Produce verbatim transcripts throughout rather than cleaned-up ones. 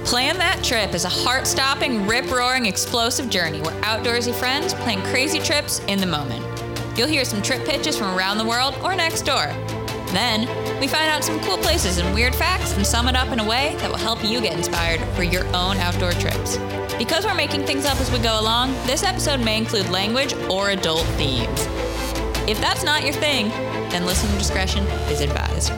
Plan That Trip is a heart-stopping, rip-roaring, explosive journey where outdoorsy friends plan crazy trips in the moment. You'll hear some trip pitches from around the world or next door. Then, we find out some cool places and weird facts and sum it up in a way that will help you get inspired for your own outdoor trips. Because we're making things up as we go along, this episode may include language or adult themes. If that's not your thing, then listener discretion is advised.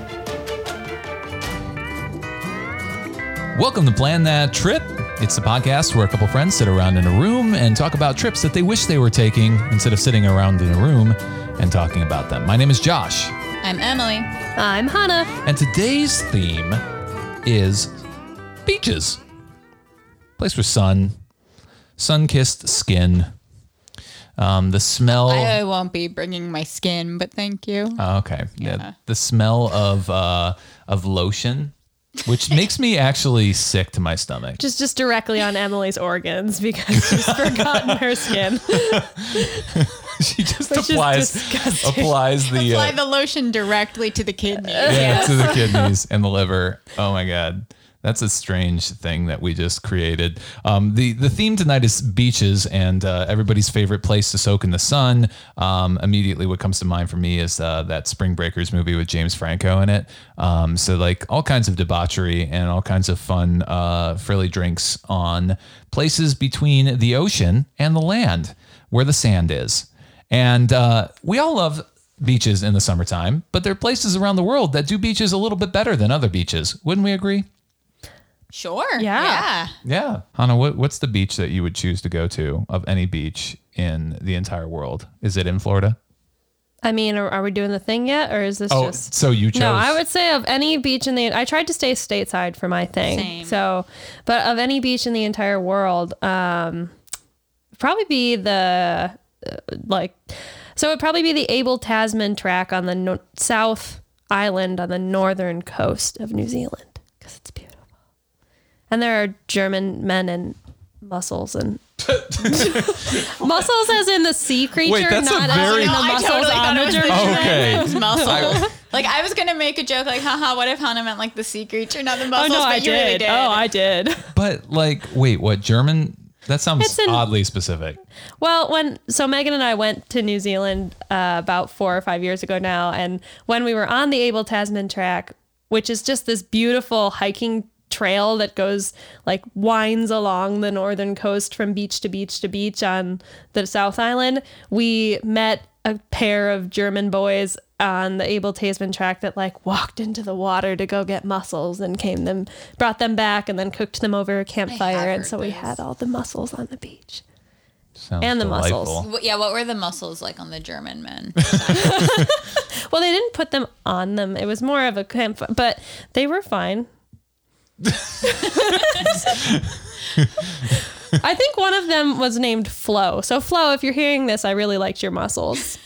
Welcome to Plan That Trip. It's the podcast where a couple friends sit around in a room and talk about trips that they wish they were taking instead of sitting around in a room and talking about them. My name is Josh. I'm Emily. I'm Hannah. And today's theme is beaches. Place for sun, sun-kissed skin, um, the smell. I won't be bringing my skin, but thank you. Oh, okay. Yeah. yeah. The smell of uh, of lotion, which makes me actually sick to my stomach. Just just directly on Emily's organs because she's forgotten her skin. She just Which applies is disgusting. applies the Apply uh, the lotion directly to the kidney. yeah, to the kidneys and the liver. Oh my God. That's a strange thing that we just created. Um, the, the theme tonight is beaches and uh, everybody's favorite place to soak in the sun. Um, immediately what comes to mind for me is uh, that Spring Breakers movie with James Franco in it. Um, so like all kinds of debauchery and all kinds of fun uh, frilly drinks on places between the ocean and the land where the sand is. And uh, we all love beaches in the summertime, but there are places around the world that do beaches a little bit better than other beaches. Wouldn't we agree? Sure. Yeah. Yeah. Yeah. Hannah, what, what's the beach that you would choose to go to of any beach in the entire world? Is it in Florida? I mean, are, are we doing the thing yet, or is this Oh, just? so you chose. No, I would say of any beach in the. I tried to stay stateside for my thing. Same. So, but of any beach in the entire world, um, probably be the uh, like. So it'd probably be the Abel Tasman track on the no- South Island on the northern coast of New Zealand because it's beautiful. And there are German men and mussels and mussels as in the sea creature, Wait, that's a not very- as in No, the I mussels totally on thought the it was German the men. Okay. German mussels. I- Like I was gonna make a joke, like, haha, what if Hannah meant like the sea creature, not the Oh mussels? no, but I you did. really did. Oh, I did. But like, wait, what? German? That sounds It's in- oddly specific. Well, when so Megan and I went to New Zealand uh, about four or five years ago now, and when we were on the Abel Tasman track, which is just this beautiful hiking trail that goes like winds along the northern coast from beach to beach to beach on the South Island, we met a pair of German boys on the Abel Tasman track that like walked into the water to go get mussels and came them brought them back and then cooked them over a campfire, and heard so we this. had all the mussels on the beach. Sounds And the delightful. mussels. What- Yeah, what were the mussels like on the German men? Well, they didn't put them on them. It was more of a camp, but they were fine. I think one of them was named Flo. So Flo, if you're hearing this, I really liked your mussels.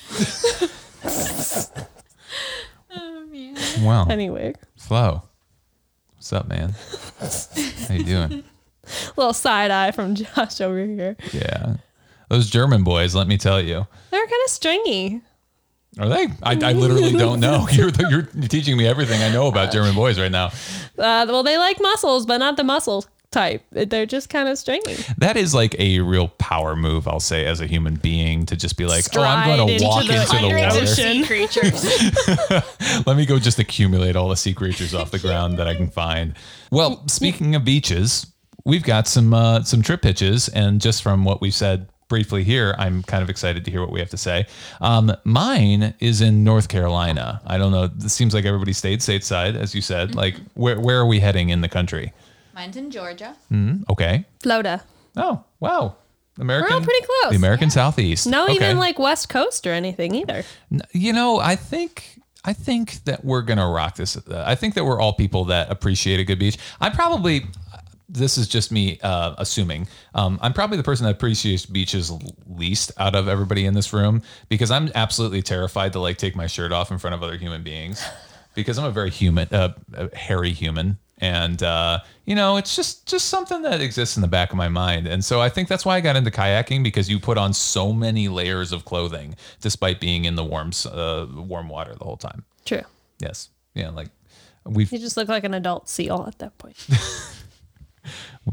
Oh, man. Wow. Anyway, Flo. What's up, man? How you doing? little side eye from Josh over here. Yeah. Those German boys, let me tell you. They're kind of stringy. Are they? I, I literally don't know. You're, you're teaching me everything I know about German boys right now. Uh, well, they like mussels, but not the mussel type. They're just kind of stringy. That is like a real power move, I'll say, as a human being, to just be like, Stride oh, I'm going to into walk the into the hundreds of water. Sea creatures. Let me go just accumulate all the sea creatures off the ground that I can find. Well, speaking of beaches, we've got some uh, some trip pitches, and just from what we've said briefly here, I'm kind of excited to hear what we have to say. Um, mine is in North Carolina. I don't know. It seems like everybody stayed stateside, as you said. Mm-hmm. Like, where where are we heading in the country? Mine's in Georgia. Okay. Florida. Oh, wow. American, We're all pretty close. The American Southeast. No, Okay. even like West Coast or anything either. You know, I think I think that we're gonna rock this. Uh, I think that we're all people that appreciate a good beach. I probably, this is just me uh, assuming. Um, I'm probably the person that appreciates beaches least out of everybody in this room, because I'm absolutely terrified to like take my shirt off in front of other human beings, because I'm a very human, uh, a hairy human. And, uh, you know, it's just, just something that exists in the back of my mind. And so I think that's why I got into kayaking, because you put on so many layers of clothing despite being in the warm, uh, warm water the whole time. True. Yes. Yeah. Like we've, You just look like an adult seal at that point.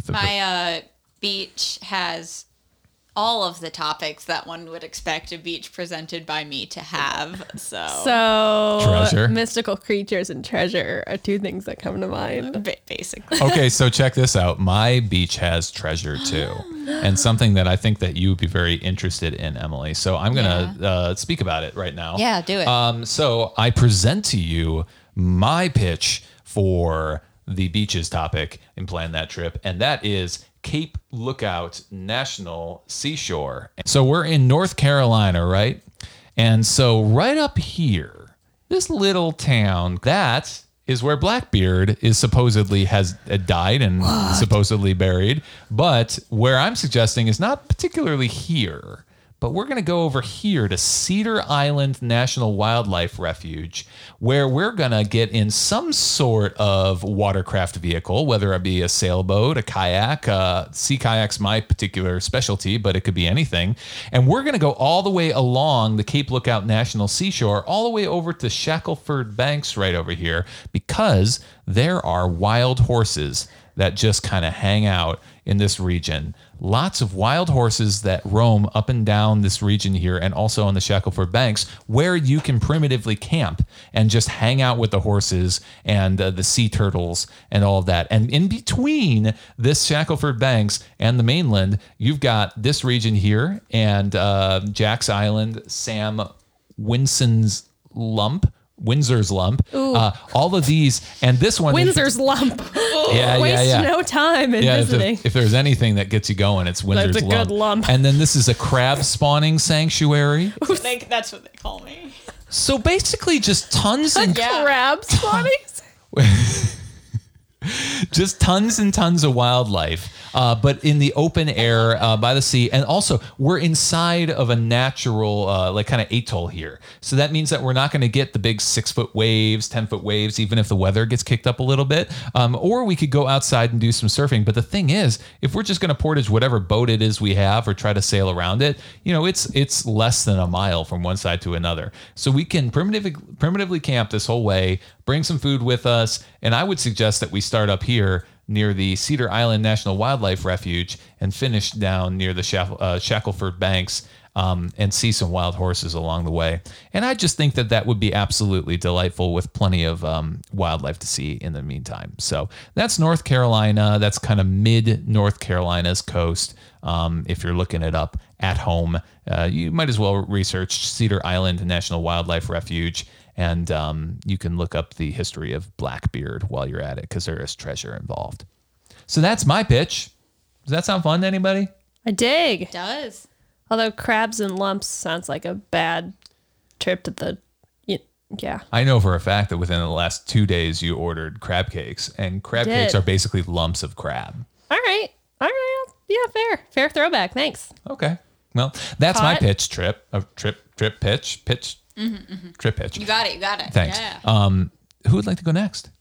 My uh, beach has all of the topics that one would expect a beach presented by me to have. So, So Treasure. mystical creatures and treasure are two things that come to mind. ba- basically. Okay, so check this out. My beach has treasure too, and something that I think that you would be very interested in, Emily. So I'm gonna uh, speak about it right now. Yeah, do it. Um, so I present to you my pitch for the beaches topic in Plan That Trip, and that is Cape Lookout National Seashore. So we're in North Carolina, right? And so right up here, this little town, that is where Blackbeard is supposedly has uh, died and supposedly buried. But where I'm suggesting is not particularly here, but we're going to go over here to Cedar Island National Wildlife Refuge, where we're going to get in some sort of watercraft vehicle, whether it be a sailboat, a kayak. Uh, sea kayak's my particular specialty, but it could be anything. And we're going to go all the way along the Cape Lookout National Seashore, all the way over to Shackelford Banks right over here, because there are wild horses that just kind of hang out in this region. Lots of wild horses that roam up and down this region here, and also on the Shackelford Banks, where you can primitively camp and just hang out with the horses and uh, the sea turtles and all of that. And in between this Shackelford Banks and the mainland, you've got this region here and uh, Jack's Island, Sam Winson's Lump, Windsor's Lump, uh, all of these, and this one, Windsor's Lump. yeah, Waste yeah, yeah. no time in Yeah, if, visiting. there- if there's anything that gets you going, it's Windsor's That's a lump. good lump. And then this is a crab spawning sanctuary. They, that's what they call me. So basically, just tons and Yeah. Crab spawning. just tons and tons of wildlife, uh, but in the open air uh, by the sea. And also, we're inside of a natural, uh, like kind of atoll here. So that means that we're not going to get the big six foot waves, ten foot waves, even if the weather gets kicked up a little bit. Um, or we could go outside and do some surfing. But the thing is, if we're just going to portage whatever boat it is we have or try to sail around it, you know, it's it's less than a mile from one side to another. So we can primitively, primitively camp this whole way, bring some food with us. And I would suggest that we start up here near the Cedar Island National Wildlife Refuge and finish down near the Shack- uh, Shackelford Banks um, and see some wild horses along the way. And I just think that that would be absolutely delightful with plenty of um, wildlife to see in the meantime. So that's North Carolina. That's kind of mid North Carolina's coast. Um, if you're looking it up at home, uh, you might as well research Cedar Island National Wildlife Refuge. And um, you can look up the history of Blackbeard while you're at it, because there is treasure involved. So that's my pitch. Does that sound fun to anybody? I dig. It does. Although crabs and lumps sounds like a bad trip to the. Yeah. I know for a fact that within the last two days you ordered crab cakes, and crab Did. cakes are basically lumps of crab. All right. All right. Yeah, fair. Fair throwback. Thanks. Okay. Well, that's my Caught. pitch trip. A trip, trip, pitch, pitch, Mm-hmm, mm-hmm. trip pitch. You got it. You got it. Thanks. Yeah. Um, who would like to go next?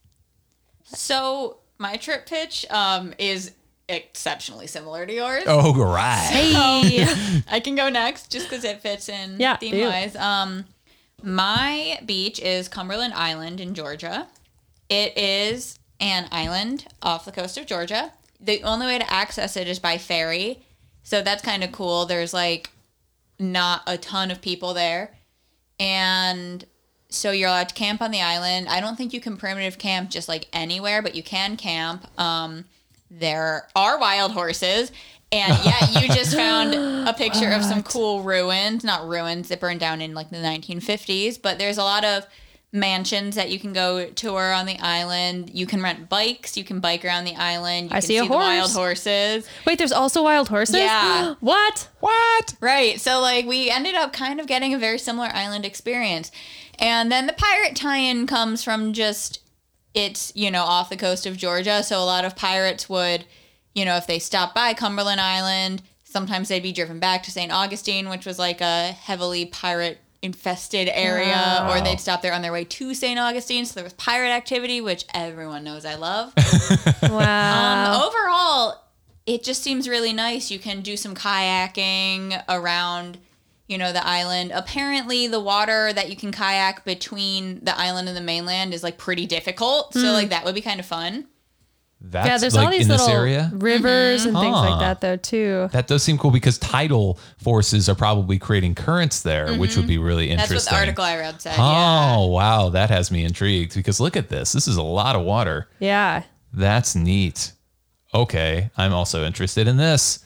So my trip pitch um, is exceptionally similar to yours. Oh, right. Hey. I can go next just because it fits in Yeah, theme do. wise. Um, my beach is Cumberland Island in Georgia. It is an island off the coast of Georgia. The only way to access it is by ferry. So that's kind of cool. There's like not a ton of people there. And so you're allowed to camp on the island. I don't think you can primitive camp just like anywhere, but you can camp. Um, there are wild horses. And yeah, you just found a picture of some cool ruins, not ruins that burned down in like the nineteen fifties, but there's a lot of mansions that you can go tour on the island. You can rent bikes. You can bike around the island. You I can see a the wild horse. horses. Wait, there's also wild horses? Yeah. What? What? Right. So like we ended up kind of getting a very similar island experience. And then the pirate tie-in comes from just it's, you know, off the coast of Georgia. So a lot of pirates would, you know, if they stopped by Cumberland Island, sometimes they'd be driven back to Saint Augustine, which was like a heavily pirate infested area, Wow. or they'd stop there on their way to Saint Augustine. So there was pirate activity, which everyone knows I love. Wow. Um, overall, it just seems really nice. You can do some kayaking around, you know, the island. Apparently, the water that you can kayak between the island and the mainland is like pretty difficult. So, like, that would be kind of fun. That's yeah, there's like all these in this little area. rivers and things Huh. like that though too. That does seem cool because tidal forces are probably creating currents there, which would be really That's interesting. what the article I read said. Oh, Yeah. wow. That has me intrigued because look at this. This is a lot of water. Yeah. That's neat. Okay. I'm also interested in this.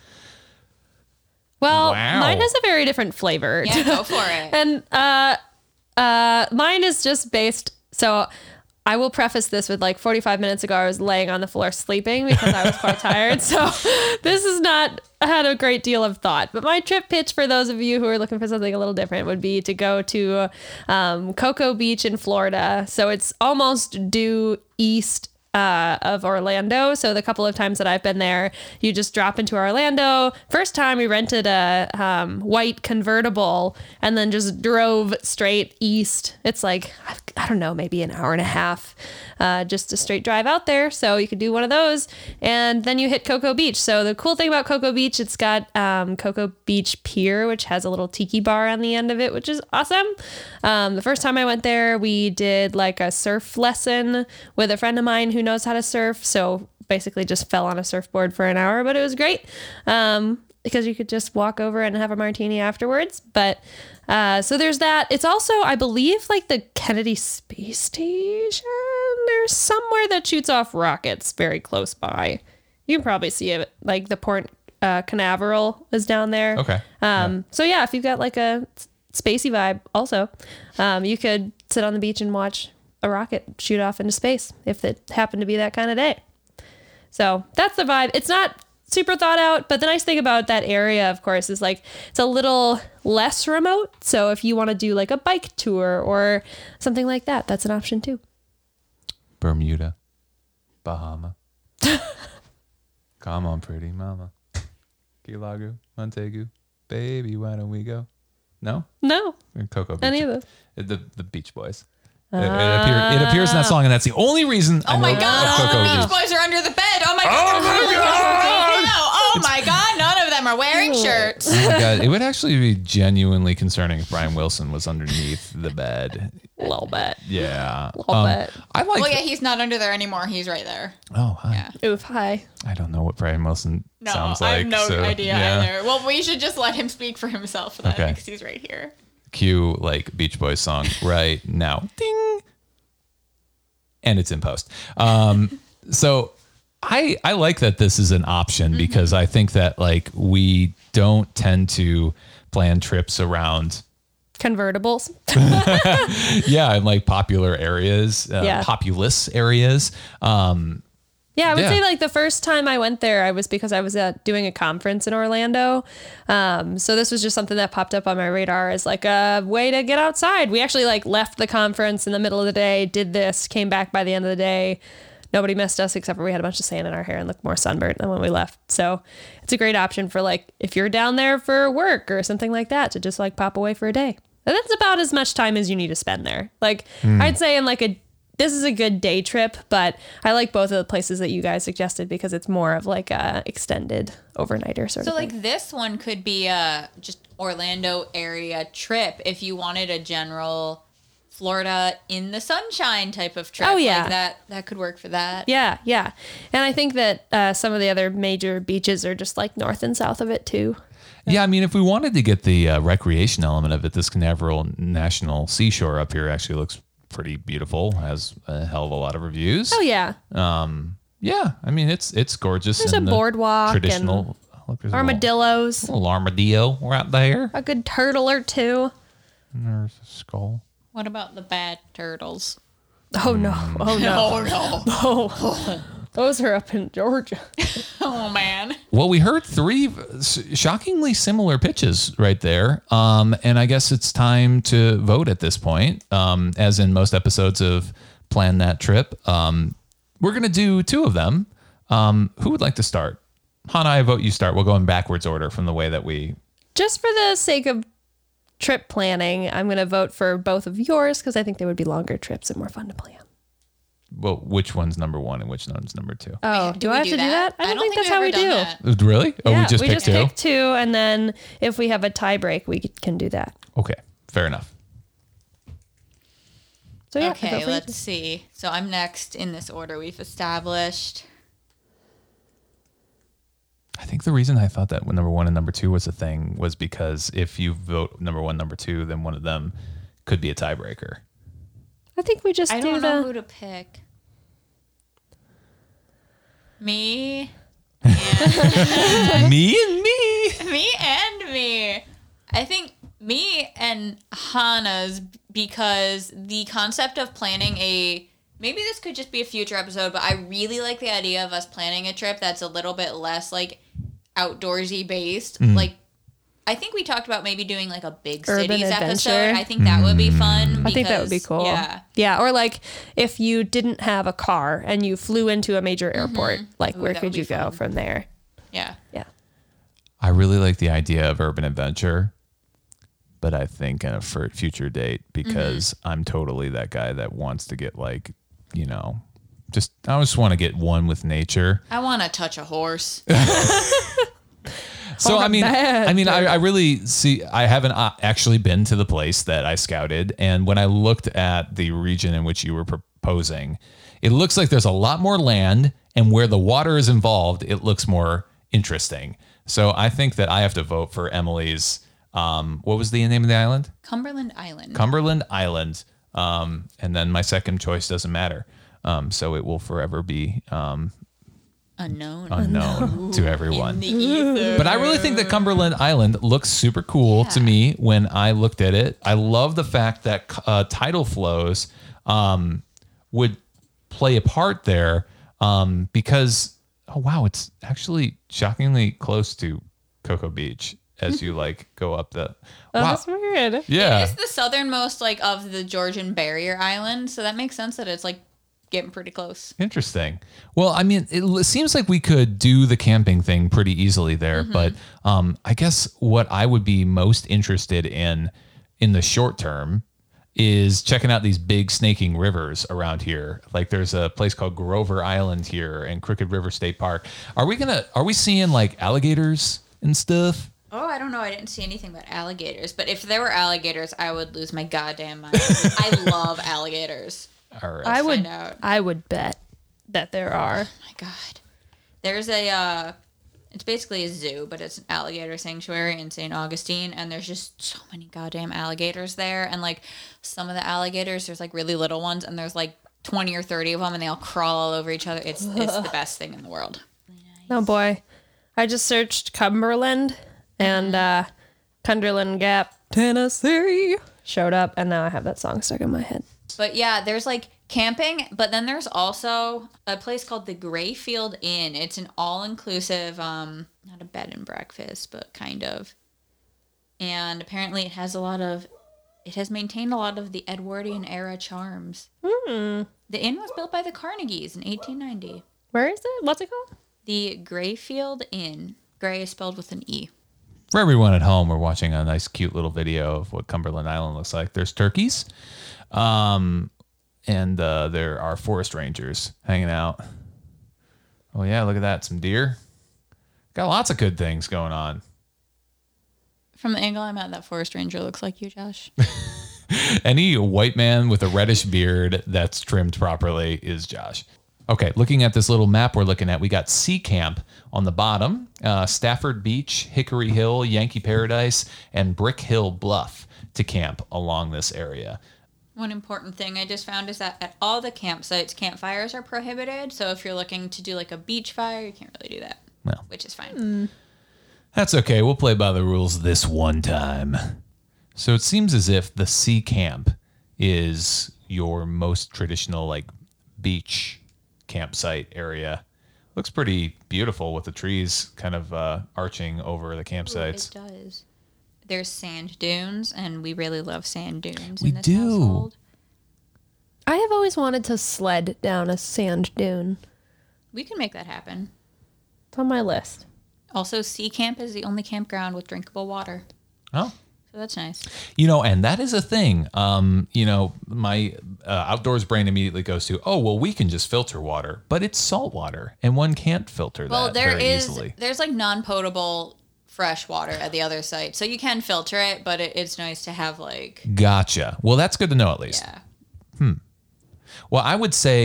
Well, Wow. mine has a very different flavor. Yeah, go for it. And uh, uh, mine is just based. So I will preface this with like forty-five minutes ago, I was laying on the floor sleeping because I was quite tired. So this is not had a great deal of thought. But my trip pitch for those of you who are looking for something a little different would be to go to um, Cocoa Beach in Florida. So it's almost due east uh, of Orlando. So the couple of times that I've been there, you just drop into Orlando. First time we rented a um, white convertible and then just drove straight east. It's like, I don't know, maybe an hour and a half, uh, just a straight drive out there. So you could do one of those and then you hit Cocoa Beach. So the cool thing about Cocoa Beach, it's got um, Cocoa Beach Pier, which has a little tiki bar on the end of it, which is awesome. Um, the first time I went there, we did like a surf lesson with a friend of mine who knows how to surf. So basically just fell on a surfboard for an hour, but it was great. Um, because you could just walk over and have a martini afterwards. But uh, so there's that. It's also, I believe, like the Kennedy Space Station. There's somewhere that shoots off rockets very close by. You can probably see it. Like the Port uh, Canaveral is down there. Okay. Um, Yeah. So yeah, if you've got like a spacey vibe also, um, you could sit on the beach and watch a rocket shoot off into space if it happened to be that kind of day. So that's the vibe. It's not super thought out, but the nice thing about that area, of course, is like it's a little less remote. So if you want to do like a bike tour or something like that, that's an option too. Bermuda, Bahama. Come on, pretty mama. Key Largo, Montego. Baby, why don't we go? No? No, Or Cocoa Beach. any of those. The, the Beach Boys. It, it, appear, it appears in that song, and that's the only reason I Oh know my of God, all Cocoa the Beach Beach. Boys are under the bed. Oh my God. Oh my they're God. right now. Oh my God, none of them are wearing shirts. Oh my God. It would actually be genuinely concerning if Brian Wilson was underneath the bed. A little bit. Yeah. Little bit. I like Well, yeah, he's not under there anymore. He's right there. Oh, hi. Yeah. Oof, hi. I don't know what Brian Wilson No, sounds like. I have no so, idea yeah. either. Well, we should just let him speak for himself then, Okay. because he's right here. Cue like Beach Boys song right now. Ding. And it's in post. Um, so I I like that this is an option because I think that like we don't tend to plan trips around Convertibles. yeah in like popular areas, uh, Yeah. populous areas. Um, Yeah, I would Yeah. say like the first time I went there, I was because I was at doing a conference in Orlando. Um, so this was just something that popped up on my radar as like a way to get outside. We actually like left the conference in the middle of the day, did this, came back by the end of the day. Nobody missed us except for we had a bunch of sand in our hair and looked more sunburnt than when we left. So it's a great option for like if you're down there for work or something like that to just like pop away for a day. And that's about as much time as you need to spend there. Like I'd say in like a this is a good day trip, but I like both of the places that you guys suggested because it's more of like a extended overnighter sort So of thing. like this one could be a just Orlando area trip if you wanted a general Florida in the sunshine type of trip. Oh, yeah. Like that that could work for that. Yeah, yeah. And I think that uh, some of the other major beaches are just like north and south of it too. yeah, I mean, if we wanted to get the uh, recreation element of it, this Canaveral National Seashore up here actually looks pretty beautiful. Has a hell of a lot of reviews. Oh yeah. Um, yeah, I mean it's it's gorgeous. There's in a the boardwalk traditional oh, look, there's a little- Armadillos, little armadillo right there. a good turtle or two. And there's a skull. What about the bad turtles? Oh no. Oh no. Oh no. Oh. Those are up in Georgia. Oh man. Well, we heard three shockingly similar pitches right there. Um, and I guess it's time to vote at this point. Um, as in most episodes of Plan That Trip. Um, we're going to do two of them. Um, who would like to start? Hannah, I vote you start. We'll go in backwards order from the way that we... Just for the sake of trip planning, I'm going to vote for both of yours because I think they would be longer trips and more fun to plan. Well, which one's number one and which one's number two? Oh, Do do, we I have do to do that? that? I don't, I don't think, think that's how we we've do. ever done Really? Oh, Yeah, we just we picked just two? pick two, and then if we have a tie break, we can do that. Okay, fair enough. So yeah, I Okay, vote for you let's two. see. So I'm next in this order we've established. think the reason I thought that number one and number two was a thing was because if you vote number one, number two, then one of them could be a tiebreaker. I think we just I do don't know the. who to pick. Me. Me and me. Me and me. I think me and Hannah's, because the concept of planning a, maybe this could just be a future episode, but I really like the idea of us planning a trip that's a little bit less like outdoorsy based. Mm. Like, I think we talked about maybe doing like a big Urban cities adventure. episode. I think that would be fun. I think that would be because- cool. Yeah. Yeah. Or like if you didn't have a car and you flew into a major airport, like Ooh, where that could would be you go fun. from there? Yeah. Yeah. I really like the idea of urban adventure, but I think in a for future date because Mm-hmm. I'm totally that guy that wants to get like, you know, just I just want to get one with nature. I want to touch a horse. So Or a I mean, bad I mean, I, I really see. I haven't uh, actually been to the place that I scouted, and when I looked at the region in which you were proposing, it looks like there's a lot more land, and where the water is involved, it looks more interesting. So I think that I have to vote for Emily's. Um, what was the name of the island? Cumberland Island. Cumberland Island. Um, and then my second choice doesn't matter. Um, so it will forever be um, Unknown. unknown to everyone. The ether. But I really think that Cumberland Island looks super cool to Yeah. me when I looked at it. I love the fact that uh, tidal flows um, would play a part there um, because, oh, wow, it's actually shockingly close to Cocoa Beach as you like go up the. Oh, Wow. that's weird. Yeah. It's the southernmost like of the Georgian barrier island, so that makes sense that it's like getting pretty close. Interesting. Well, I mean, it l- seems like we could do the camping thing pretty easily there, but um, I guess what I would be most interested in in the short term is checking out these big snaking rivers around here. Like there's a place called Grover Island here and Crooked River State Park. Are we gonna? Are we seeing like alligators and stuff? Oh, I don't know. I didn't see anything about alligators, but if there were alligators, I would lose my goddamn mind. I love alligators. All right. I would. find out. I would bet that there are. Oh my god. There's a uh it's basically a zoo, but it's an alligator sanctuary in Saint Augustine, and there's just so many goddamn alligators there, and like some of the alligators there's like really little ones, and there's like twenty or thirty of them, and they all crawl all over each other. It's it's the best thing in the world. Oh boy, I just searched Cumberland and uh, Cumberland Gap, Tennessee showed up, and now I have that song stuck in my head. But yeah, there's like camping, but then there's also a place called the Grayfield Inn. It's an all-inclusive, um, not a bed and breakfast, but kind of. And apparently it has a lot of, it has maintained a lot of the Edwardian era charms. Hmm. The inn was built by the Carnegies in eighteen ninety. Where is it? What's it called? The Grayfield Inn. Gray is spelled with an E. For everyone at home, we're watching a nice, cute little video of what Cumberland Island looks like. There's turkeys, um, and uh, there are forest rangers hanging out. Oh yeah, look at that, some deer. Got lots of good things going on. From the angle I'm at, that forest ranger looks like you, Josh. Any white man with a reddish beard that's trimmed properly is Josh. Okay, looking at this little map we're looking at, we got Sea Camp on the bottom, uh, Stafford Beach, Hickory Hill, Yankee Paradise, and Brick Hill Bluff to camp along this area. One important thing I just found is that at all the campsites, campfires are prohibited. So if you're looking to do like a beach fire, you can't really do that. Well. Which is fine. That's okay. We'll play by the rules this one time. So it seems as if the Sea Camp is your most traditional, like, beach campsite area. Looks pretty beautiful with the trees kind of uh, arching over the campsites. It does. There's sand dunes, and we really love sand dunes We in this do. household. I have always wanted to sled down a sand dune. We can make that happen. It's on my list. Also, Sea Camp is the only campground with drinkable water. Oh, So that's nice. you know, and that is a thing. Um, you know, my uh, outdoors brain immediately goes to, oh, well, we can just filter water, but it's salt water, and one can't filter Well, that there very is easily. there's like non-potable fresh water at the other site, so you can filter it, but it, it's nice to have like Gotcha. Well, that's good to know at least. yeah. Well, I would say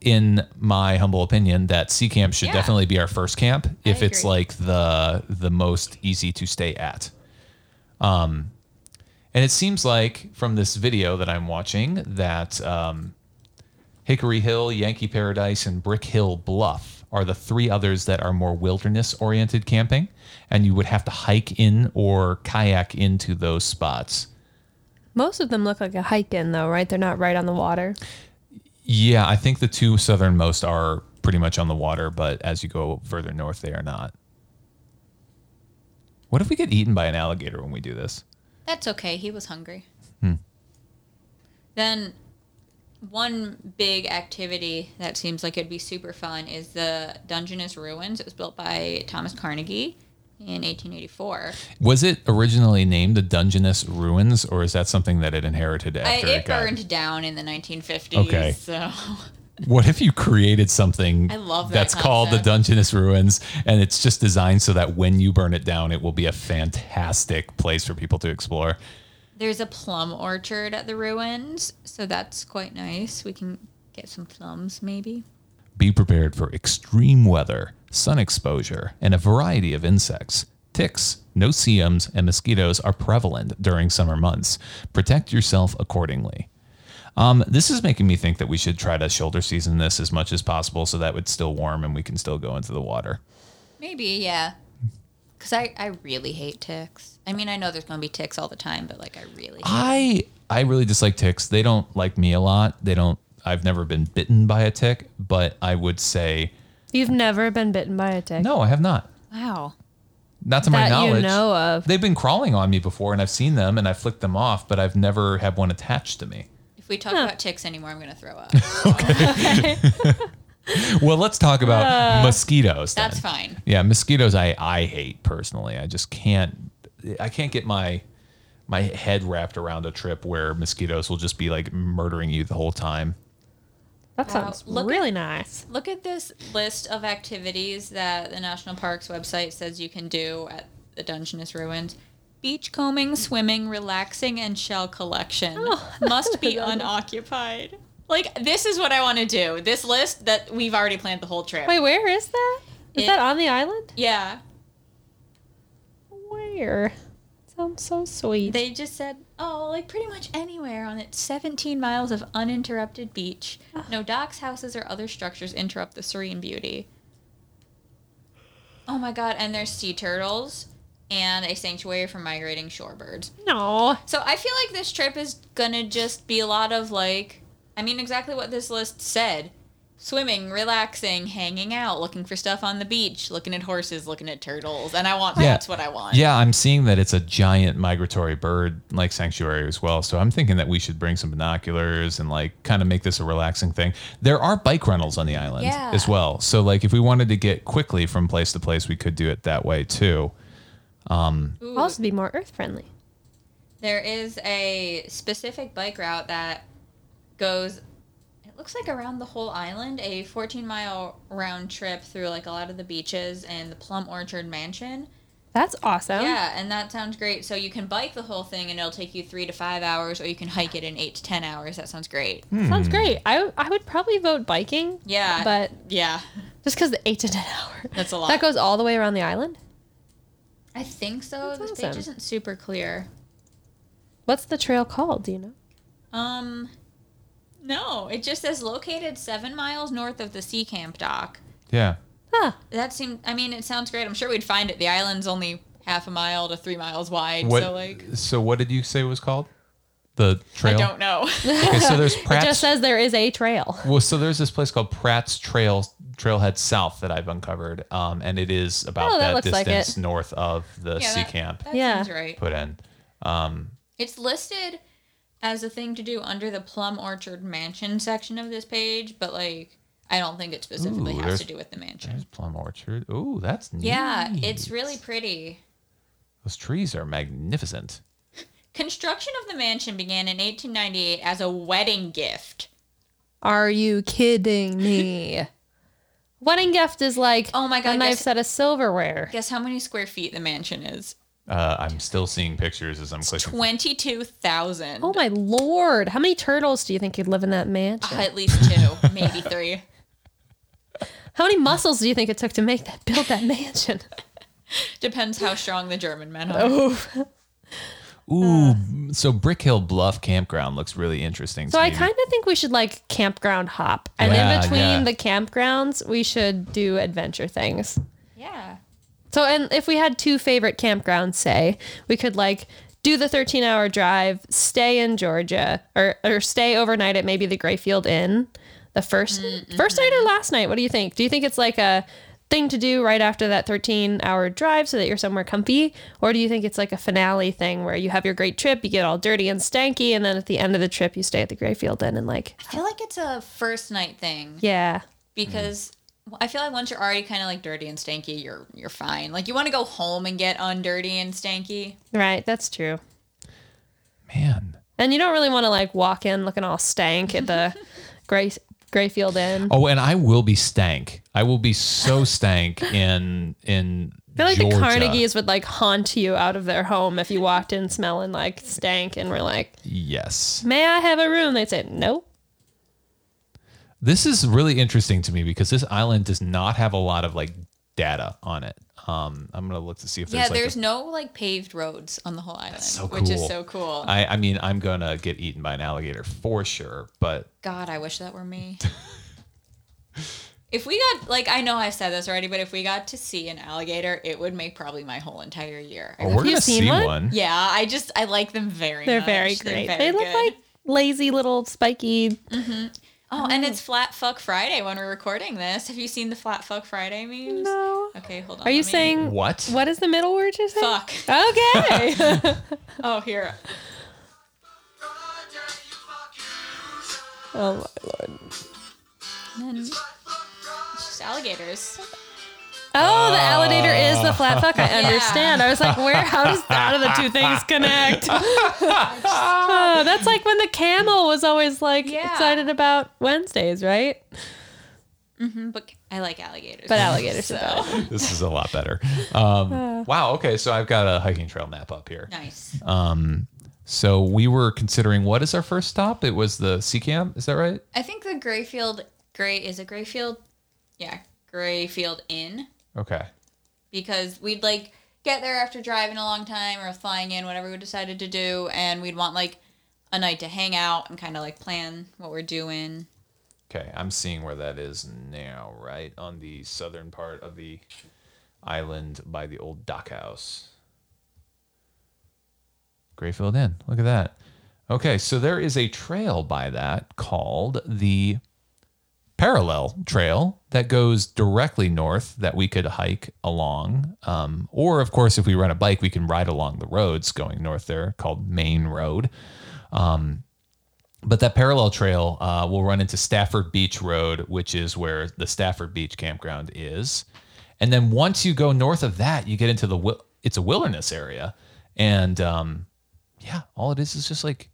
in my humble opinion, that Sea Camp should Yeah. definitely be our first camp if it's agree. like the the most easy to stay at. Um, and it seems like from this video that I'm watching that um, Hickory Hill, Yankee Paradise, and Brick Hill Bluff are the three others that are more wilderness-oriented camping, and you would have to hike in or kayak into those spots. Most of them look like a hike in, though, right? They're not right on the water. Yeah, I think the two southernmost are pretty much on the water, but as you go further north, they are not. What if we get eaten by an alligator when we do this? That's okay. He was hungry. Hmm. Then one big activity that seems like it'd be super fun is the Dungeness Ruins. It was built by Thomas Carnegie in eighteen eighty-four. Was it originally named the Dungeness Ruins, or is that something that it inherited I, after it it got... burned down in the nineteen fifties. Okay. So What if you created something I love that that's called the concept. Dungeness Ruins, and it's just designed so that when you burn it down, it will be a fantastic place for people to explore? there's a plum orchard at the ruins, so that's quite nice. We can get some plums, maybe. Be prepared for extreme weather, sun exposure, and a variety of insects. Ticks, no-see-ums, and mosquitoes are prevalent during summer months. Protect yourself accordingly. Um, this is making me think that we should try to shoulder season this as much as possible so that it's still warm and we can still go into the water. Maybe, yeah. Because I, I really hate ticks. I mean, I know there's going to be ticks all the time, but, like, I really hate I I really dislike ticks. They don't like me a lot. They don't. I've never been bitten by a tick, but I would say You've never been bitten by a tick? no, I have not. Wow. Not to my That knowledge. you know of. They've been crawling on me before, and I've seen them, and I flicked them off, but I've never had one attached to me. If we talk Huh. about ticks anymore, I'm going to throw up. Well, let's talk about mosquitoes then. That's fine. Yeah, mosquitoes I, I hate personally. I just can't I can't get my my head wrapped around a trip where mosquitoes will just be like murdering you the whole time. That Wow. sounds Look really at- nice. Look at this list of activities that the National Parks website says you can do at the Dungeness Ruins. Beach combing, swimming, relaxing, and shell collection. Oh. Must be unoccupied. Like, this is what I want to do. This list that we've already planned the whole trip. Wait, where is that? Is It- that on the island? Yeah. Where? Sounds so sweet. They just said, oh, like pretty much anywhere on its seventeen miles of uninterrupted beach. No docks, houses, or other structures interrupt the serene beauty. Oh my god, and there's sea turtles and a sanctuary for migrating shorebirds. No. So I feel like this trip is gonna just be a lot of like, I mean, exactly what this list said. Swimming, relaxing, hanging out, looking for stuff on the beach, looking at horses, looking at turtles. And I want, Yeah. that's what I want. Yeah, I'm seeing that it's a giant migratory bird like sanctuary as well. So I'm thinking that we should bring some binoculars and like kind of make this a relaxing thing. There are bike rentals on the island Yeah. as well. So like if we wanted to get quickly from place to place, we could do it that way too. Ooh. Also be more earth friendly. There is a specific bike route that goes, it looks like around the whole island, a fourteen mile round trip through like a lot of the beaches and the Plum Orchard Mansion. That's awesome. Yeah, and that sounds great. So you can bike the whole thing and it'll take you three to five hours, or you can hike it in eight to ten hours. That sounds great. Sounds great. I, I would probably vote biking. Yeah. But Yeah, just because the eight to ten hour. that's a lot. That goes all the way around the island? I think so. That's This awesome. page isn't super clear. What's the trail called? Do you know? Um, no, it just says located seven miles north of the Sea Camp dock. Yeah. Huh. That seemed, I mean, it sounds great. I'm sure we'd find it. The island's only half a mile to three miles wide. What, So, like, so what did you say it was called? The trail? I don't know. Okay, so there's It Pratt's. just says there is a trail. Well, so there's this place called Pratt's Trail Trailhead South that I've uncovered, um, and it is about Oh, that that, looks like distance it. north of the Yeah, sea that- camp That Yeah. seems right. put in. Um, It's listed as a thing to do under the Plum Orchard Mansion section of this page, but, like, I don't think it specifically Ooh, has there's- to do with the mansion. there's Plum Orchard. Ooh, that's neat. Yeah, it's really pretty. Those trees are magnificent. Construction of the mansion began in eighteen ninety-eight as a wedding gift. Are you kidding me? Wedding gift is like Oh my God, a nice guess- set of silverware. Guess how many square feet the mansion is? Uh, I'm still seeing pictures as I'm clicking. twenty-two thousand. Oh my lord. How many turtles do you think could live in that mansion? Uh, at least two, maybe three. How many muscles do you think it took to make that, build that mansion? Depends how strong the German men are. Oh. Ooh, so Brick Hill Bluff Campground looks really interesting. So to I me. kind of think we should like campground hop. And Yeah, in between yeah. the campgrounds, we should do adventure things. Yeah. So, and if we had two favorite campgrounds, say, we could like do the thirteen hour drive, stay in Georgia, or, or stay overnight at maybe the Grayfield Inn the 1st Mm-hmm. first night or last night. What do you think? Do you think it's like a thing to do right after that thirteen hour drive so that you're somewhere comfy? Or do you think it's like a finale thing where you have your great trip, you get all dirty and stanky, and then at the end of the trip, you stay at the Grayfield Inn and like, I feel like it's a first night thing yeah. because I feel like once you're already kind of like dirty and stanky, you're you're fine. Like you want to go home and get undirty and stanky. Right, that's true. Man. And you don't really want to like walk in looking all stank at the Gray Grayfield Inn. Oh, and I will be stank. I will be so stank in in I feel like Georgia. the Carnegies would like haunt you out of their home if you walked in smelling like stank and were like, Yes. "May I have a room?" They'd say, "Nope." This is really interesting to me because this island does not have a lot of like data on it. Um, I'm gonna look to see if there's Yeah, like there's a, no like paved roads on the whole island, so which is cool. so cool. I, I mean, I'm gonna get eaten by an alligator for sure, but God, I wish that were me. If we got, like, I know I've said this already, but if we got to see an alligator, it would make probably my whole entire year. I oh, we're you gonna seen see one? one. Yeah, I just, I like them very They're much. very They're great. very They look good. like lazy little spiky. Oh, and it's Flat Fuck Friday when we're recording this. Have you seen the Flat Fuck Friday memes? No. Okay, hold on. Are you let me- saying What? What is the middle word you're saying? Fuck. Okay. Oh, here. Oh my lord. And then it's just alligators. Oh, the alligator is the flat fuck. I Yeah. understand. I was like, where? How does how do the two things connect? Oh, that's like when the camel was always like Yeah. excited about Wednesdays, right? Mm, But I like alligators. But alligators so. are better. This is a lot better. Um, wow. Okay, so I've got a hiking trail map up here. Nice. So we were considering what is our first stop? It was the Sea Camp. Is that right? I think the Grayfield, Gray, is it Grayfield? Yeah, Grayfield Inn. Okay. Because we'd like get there after driving a long time or flying in, whatever we decided to do, and we'd want like a night to hang out and kind of like plan what we're doing. Okay, I'm seeing where that is now, right? On the southern part of the island by the old dock house. Grayfield Inn. Look at that. Okay, so there is a trail by that called the Parallel Trail that goes directly north that we could hike along. Um, or, of course, if we rent a bike, we can ride along the roads going north there called Main Road. Um, But that parallel trail uh, will run into Stafford Beach Road, which is where the Stafford Beach campground is. And then once you go north of that, you get into the wi- it's a wilderness area, and um, yeah, all it is is just like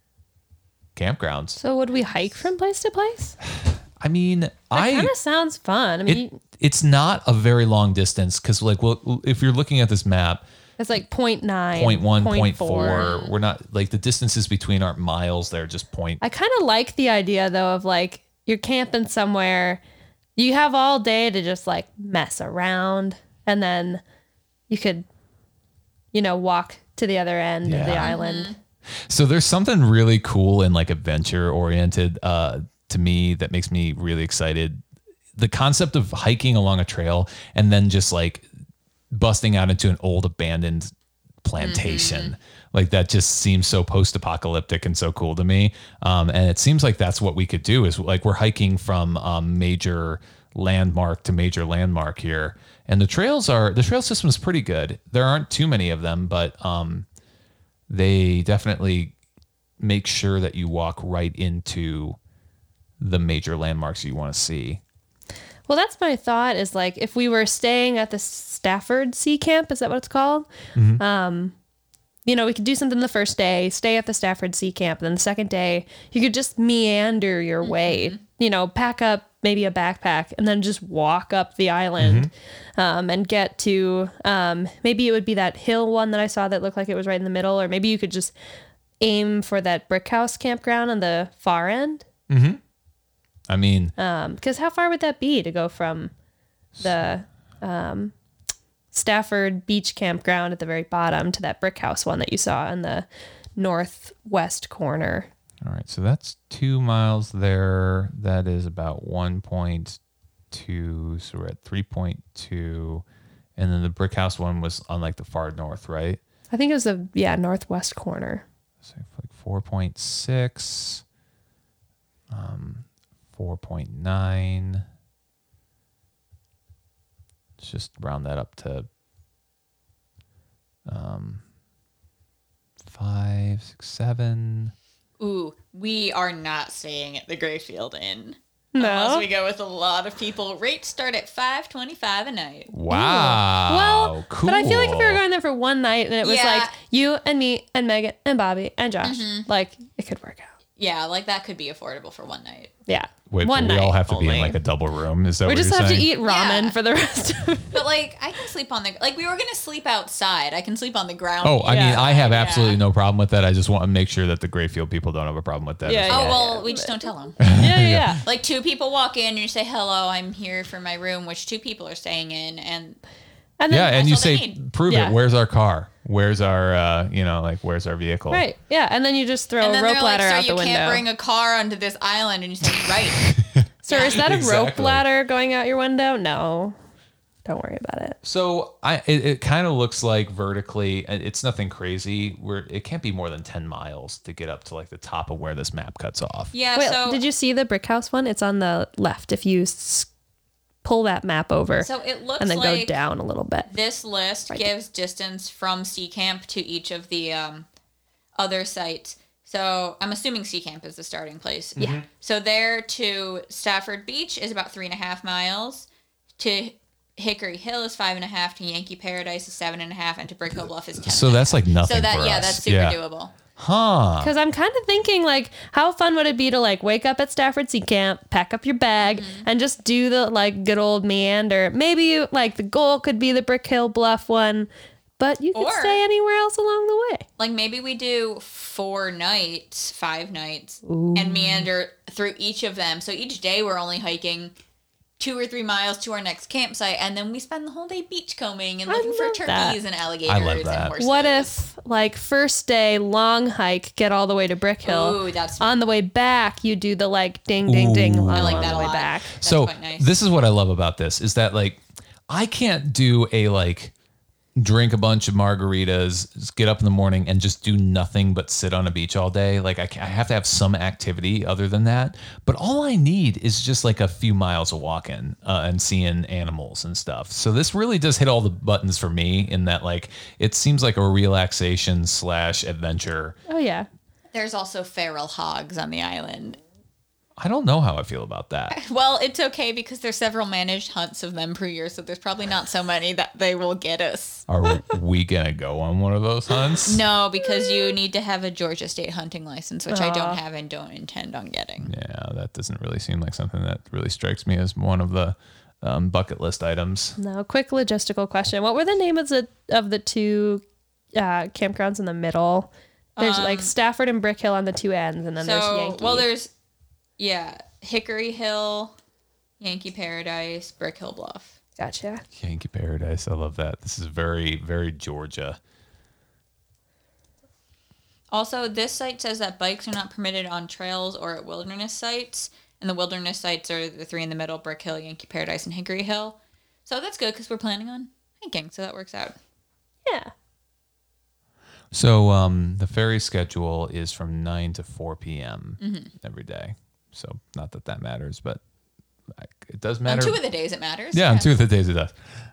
campgrounds. So would we hike from place to place? I mean, That I kind of sounds fun. I mean, it, it's not a very long distance because like well, if you're looking at this map, it's like point nine, point one, point point four. four, we're not like the distances between aren't miles; they're just point. I kind of like the idea though of like you're camping somewhere, you have all day to just like mess around, and then you could, you know, walk to the other end of the Yeah. island. So there's something really cool and like adventure oriented uh, to me that makes me really excited. The concept of hiking along a trail and then just like busting out into an old abandoned plantation. Like that just seems so post-apocalyptic and so cool to me. Um, and it seems like that's what we could do is like we're hiking from um, major landmark to major landmark here. And the trails are, the trail system is pretty good. There aren't too many of them, but um, they definitely make sure that you walk right into the major landmarks you want to see. Well, that's my thought is like if we were staying at the Stafford Sea Camp, is that what it's called? Um, you know, we could do something the first day, stay at the Stafford Sea Camp. And then the second day, you could just meander your way, you know, pack up maybe a backpack and then just walk up the island um, and get to um, maybe it would be that hill one that I saw that looked like it was right in the middle. Or maybe you could just aim for that brick house campground on the far end. I mean, Because how far would that be to go from the um, Stafford Beach campground at the very bottom to that brick house one that you saw in the northwest corner? all right, so that's two miles there. That is about one point two. So we're at three point two. And then the brick house one was on like the far north, right? I think it was the, yeah, northwest corner. So like four point six, um, four point nine. Let's just round that up to um, five, six, seven. Ooh, we are not staying at the Grayfield Inn. No. Unless we go with a lot of people. Rates start at five twenty-five a night. Wow. Well, cool. but I feel like if we were going there for one night and it was Yeah. like you and me and Megan and Bobby and Josh, like it could work out. Yeah, like that could be affordable for one night. Yeah. Wait, one but we night all have to be in only. like a double room. Is that We what just you're have saying? to eat ramen Yeah. for the rest of it. But like, I can sleep on the like. We were gonna sleep outside. I can sleep on the ground. Oh, I Yeah. mean, I have Yeah. absolutely no problem with that. I just want to make sure that the Grayfield people don't have a problem with that. Yeah, as Oh well. well, we just don't tell them. Yeah, yeah, yeah. Like two people walk in and you say hello. I'm here for my room, which two people are staying in, and And then, Yeah, and That's you all they say, need. prove Yeah. it. Where's our car? Where's our, uh, you know, like, where's our vehicle? right. Yeah. And then you just throw and a then rope they're like, ladder so out you the can't window. bring a car onto this island, and you say, right. Sir, is that a rope Exactly. ladder going out your window? No. Don't worry about it. So I, it, it kind of looks like vertically, and it's nothing crazy. Where it can't be more than ten miles to get up to like the top of where this map cuts off. Yeah. Wait, so did you see the brick house one? It's on the left. If you s- pull that map over So it looks and then like go down a little bit. this list Right. gives distance from Sea Camp to each of the um, other sites. So I'm assuming Sea Camp is the starting place. Yeah. So there to Stafford Beach is about three and a half miles. To Hickory Hill is five and a half. To Yankee Paradise is seven and a half, and to Brick Hill Bluff is ten. So that's like nothing so that for yeah, us. that's super yeah. doable. Huh. Because I'm kind of thinking, like, how fun would it be to, like, wake up at Stafford Sea Camp, pack up your bag, Mm-hmm. and just do the, like, good old meander. Maybe, you, like, the goal could be the Brick Hill Bluff one, but you could Or- stay anywhere else along the way. Like maybe we do four nights, five nights, and meander through each of them. So each day we're only hiking two or three miles to our next campsite, and then we spend the whole day beachcombing and I looking for love turkeys that. and alligators I love and that. horses. What if, like, first day, long hike, get all the way to Brick Hill. Ooh, that's On the way back, you do the, like, ding, ding, ding Ooh. on, I like on that the a way lot. back. That's so quite nice. this is what I love about this is that like I can't do a like drink a bunch of margaritas, just get up in the morning and just do nothing but sit on a beach all day. Like I, ca- I have to have some activity other than that. But all I need is just like a few miles of walking uh, and seeing animals and stuff. So this really does hit all the buttons for me in that like it seems like a relaxation slash adventure. Oh, yeah. There's also feral hogs on the island. I don't know how I feel about that. Well, it's okay because there's several managed hunts of them per year, so there's probably not so many that they will get us. Are we gonna go on one of those hunts? No, because you need to have a Georgia state hunting license, which I don't have and don't intend on getting. Yeah, that doesn't really seem like something that really strikes me as one of the um, bucket list items. No, quick logistical question. What were the names of the, of the two uh, campgrounds in the middle? There's like Stafford and Brick Hill on the two ends, and then there's So, Yankee. well, there's, yeah, Hickory Hill, Yankee Paradise, Brick Hill Bluff. Gotcha. Yankee Paradise. I love that. This is very, very Georgia. Also, this site says that bikes are not permitted on trails or at wilderness sites. And the wilderness sites are the three in the middle, Brick Hill, Yankee Paradise, and Hickory Hill. So that's good because we're planning on hiking, so that works out. Yeah. So um, the ferry schedule is from nine to four p.m. every day. So not that that matters, but it does On matter. two of the days it matters. Yeah, on two of the days it does.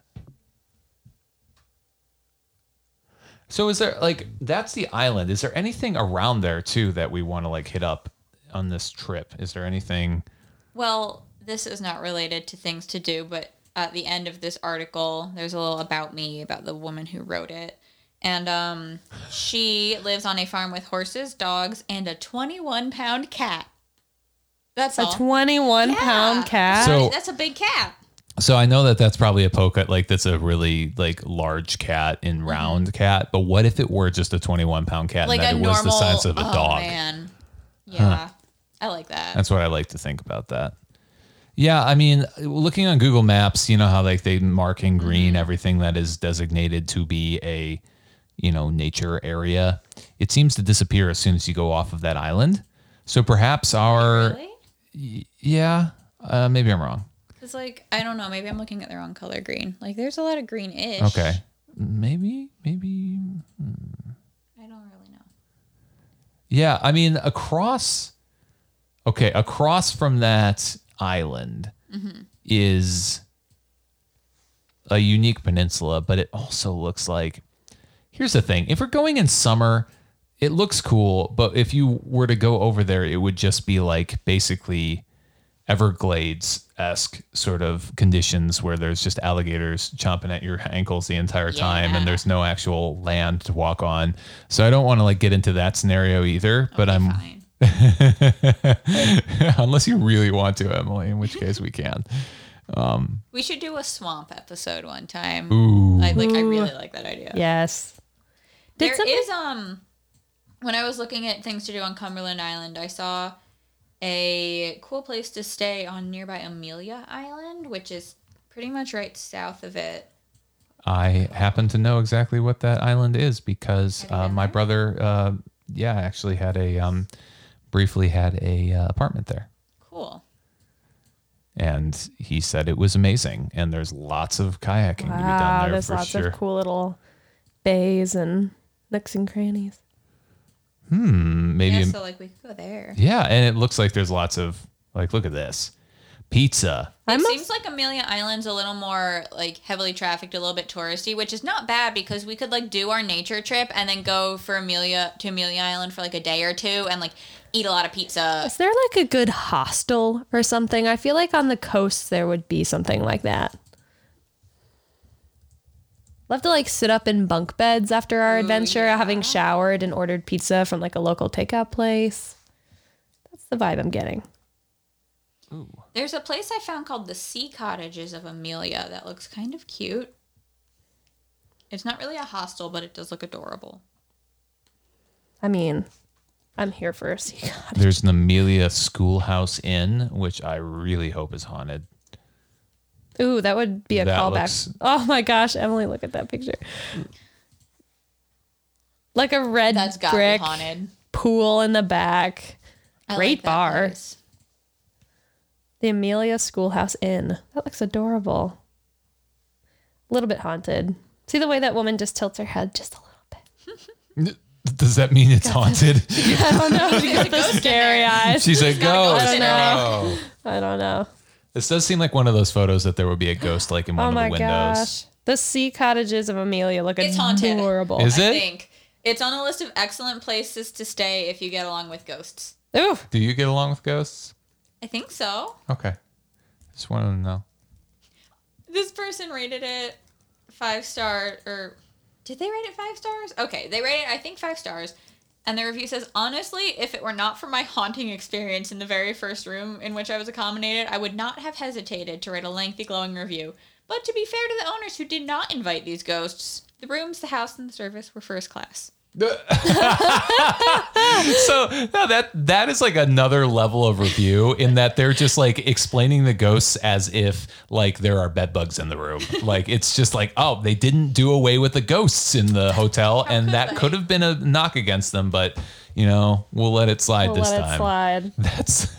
So is there like that's the island? Is there anything around there too that we want to like hit up on this trip? Is there anything? Well, this is not related to things to do, but at the end of this article, there's a little about me about the woman who wrote it. And um, she lives on a farm with horses, dogs, and a twenty-one pound cat. That's A all. twenty-one Yeah. pound cat. So- That's a big cat. So I know that that's probably a poke like that's a really like large cat and round cat. But what if it were just a twenty-one pound cat Like and a that it was normal. the size of a oh, dog? man. Yeah. I like that. That's what I like to think about that. Yeah, I mean, looking on Google Maps, you know how like they mark in green everything that is designated to be a, you know, nature area. It seems to disappear as soon as you go off of that island. So perhaps our Really? yeah, uh, maybe I'm wrong. Because, like, I don't know. Maybe I'm looking at the wrong color green. Like, there's a lot of green-ish. Okay, maybe maybe I don't really know. yeah. I mean, across okay, across from that island Mm-hmm. is a unique peninsula, but it also looks like. Here's the thing: if we're going in summer, it looks cool, but if you were to go over there, it would just be like basically Everglades-esque sort of conditions where there's just alligators chomping at your ankles the entire time, Yeah. and there's no actual land to walk on. So I don't want to like get into that scenario either. But Okay, I'm fine. unless you really want to, Emily, in which case we can. We should do a swamp episode one time. Ooh. I like. I really like that idea. Yes. Did There something- is um when I was looking at things to do on Cumberland Island, I saw a cool place to stay on nearby Amelia Island, which is pretty much right south of it. I happen to know exactly what that island is because Have you uh, been my there? brother, uh, yeah, actually had a um, briefly had a uh, apartment there, Cool. and he said it was amazing. And there's lots of kayaking to be done Wow, there there's for lots sure. of cool little bays and nooks and crannies. Hmm, maybe, Yeah, so like we could go there. yeah, and it looks like there's lots of like, look at this, pizza. I It must- seems like Amelia Island's a little more like heavily trafficked, a little bit touristy, which is not bad because we could like do our nature trip and then go for Amelia to Amelia Island for like a day or two and like eat a lot of pizza. Is there like a good hostel or something? I feel like on the coast there would be something like that. Love to like sit up in bunk beds after our Ooh, adventure, yeah. having showered and ordered pizza from like a local takeout place. That's the vibe I'm getting. There's a place I found called the Sea Cottages of Amelia that looks kind of cute. It's not really a hostel, but it does look adorable. I mean, I'm here for a sea cottage. There's an Amelia Schoolhouse Inn, which I really hope is haunted. Ooh, that would be a That callback. looks- Oh my gosh, Emily, look at that picture. Like a red That's got to be brick haunted. pool in the back. I Great like that bar. place. The Amelia Schoolhouse Inn. That looks adorable. A little bit haunted. See the way that woman just tilts her head just a little bit. Does that mean it's haunted? I don't know. She got those scary eyes. She's like, got a go. ghost in her Oh. I don't know. This does seem like one of those photos that there would be a ghost like in one Oh of my the windows. gosh. The sea cottages of Amelia look It's haunted. adorable. Is I it? think it's on the list of excellent places to stay if you get along with ghosts. Ooh. Do you get along with ghosts? I think so. Okay. Just wanted to know. This person rated it five star, or did they rate it five stars? Okay, they rated it, I think, five stars. And the review says, honestly, if it were not for my haunting experience in the very first room in which I was accommodated, I would not have hesitated to write a lengthy, glowing review. But to be fair to the owners who did not invite these ghosts, the rooms, the house, and the service were first class. So no, that that is like another level of review in that they're just like explaining the ghosts as if like there are bed bugs in the room. Like it's just like, oh, they didn't do away with the ghosts in the hotel, and could that they? could have been a knock against them, but you know, we'll let it slide We'll this let time. it slide. That's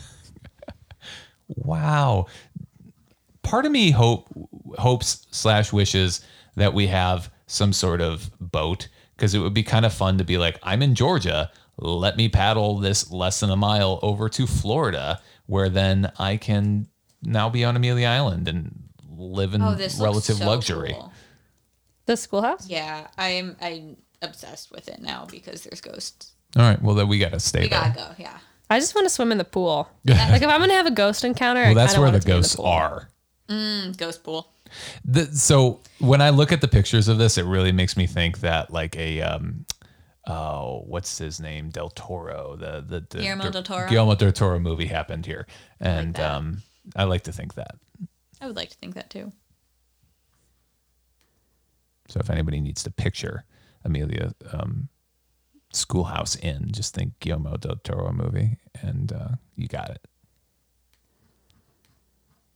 wow. Part of me hope hopes slash wishes that we have some sort of boat, because it would be kind of fun to be like, I'm in Georgia. Let me paddle this less than a mile over to Florida, where then I can now be on Amelia Island and live in Oh, this looks relative so luxury. cool. The schoolhouse? Yeah, I'm I'm obsessed with it now because there's ghosts. All right. Well, then we got to stay We there. gotta go, yeah. I just want to swim in the pool. Like if I'm gonna have a ghost encounter, I Well, that's kinda where want the it to be in ghosts pool. are. Mm, ghost pool. The, so when I look at the pictures of this, it really makes me think that like a um, oh, what's his name, Del Toro, the the, the Guillermo del Toro? Guillermo del Toro movie happened here, and that. um, I like to think that. I would like to think that too. So if anybody needs to picture Amelia um, Schoolhouse Inn, just think Guillermo del Toro movie, and uh, you got it.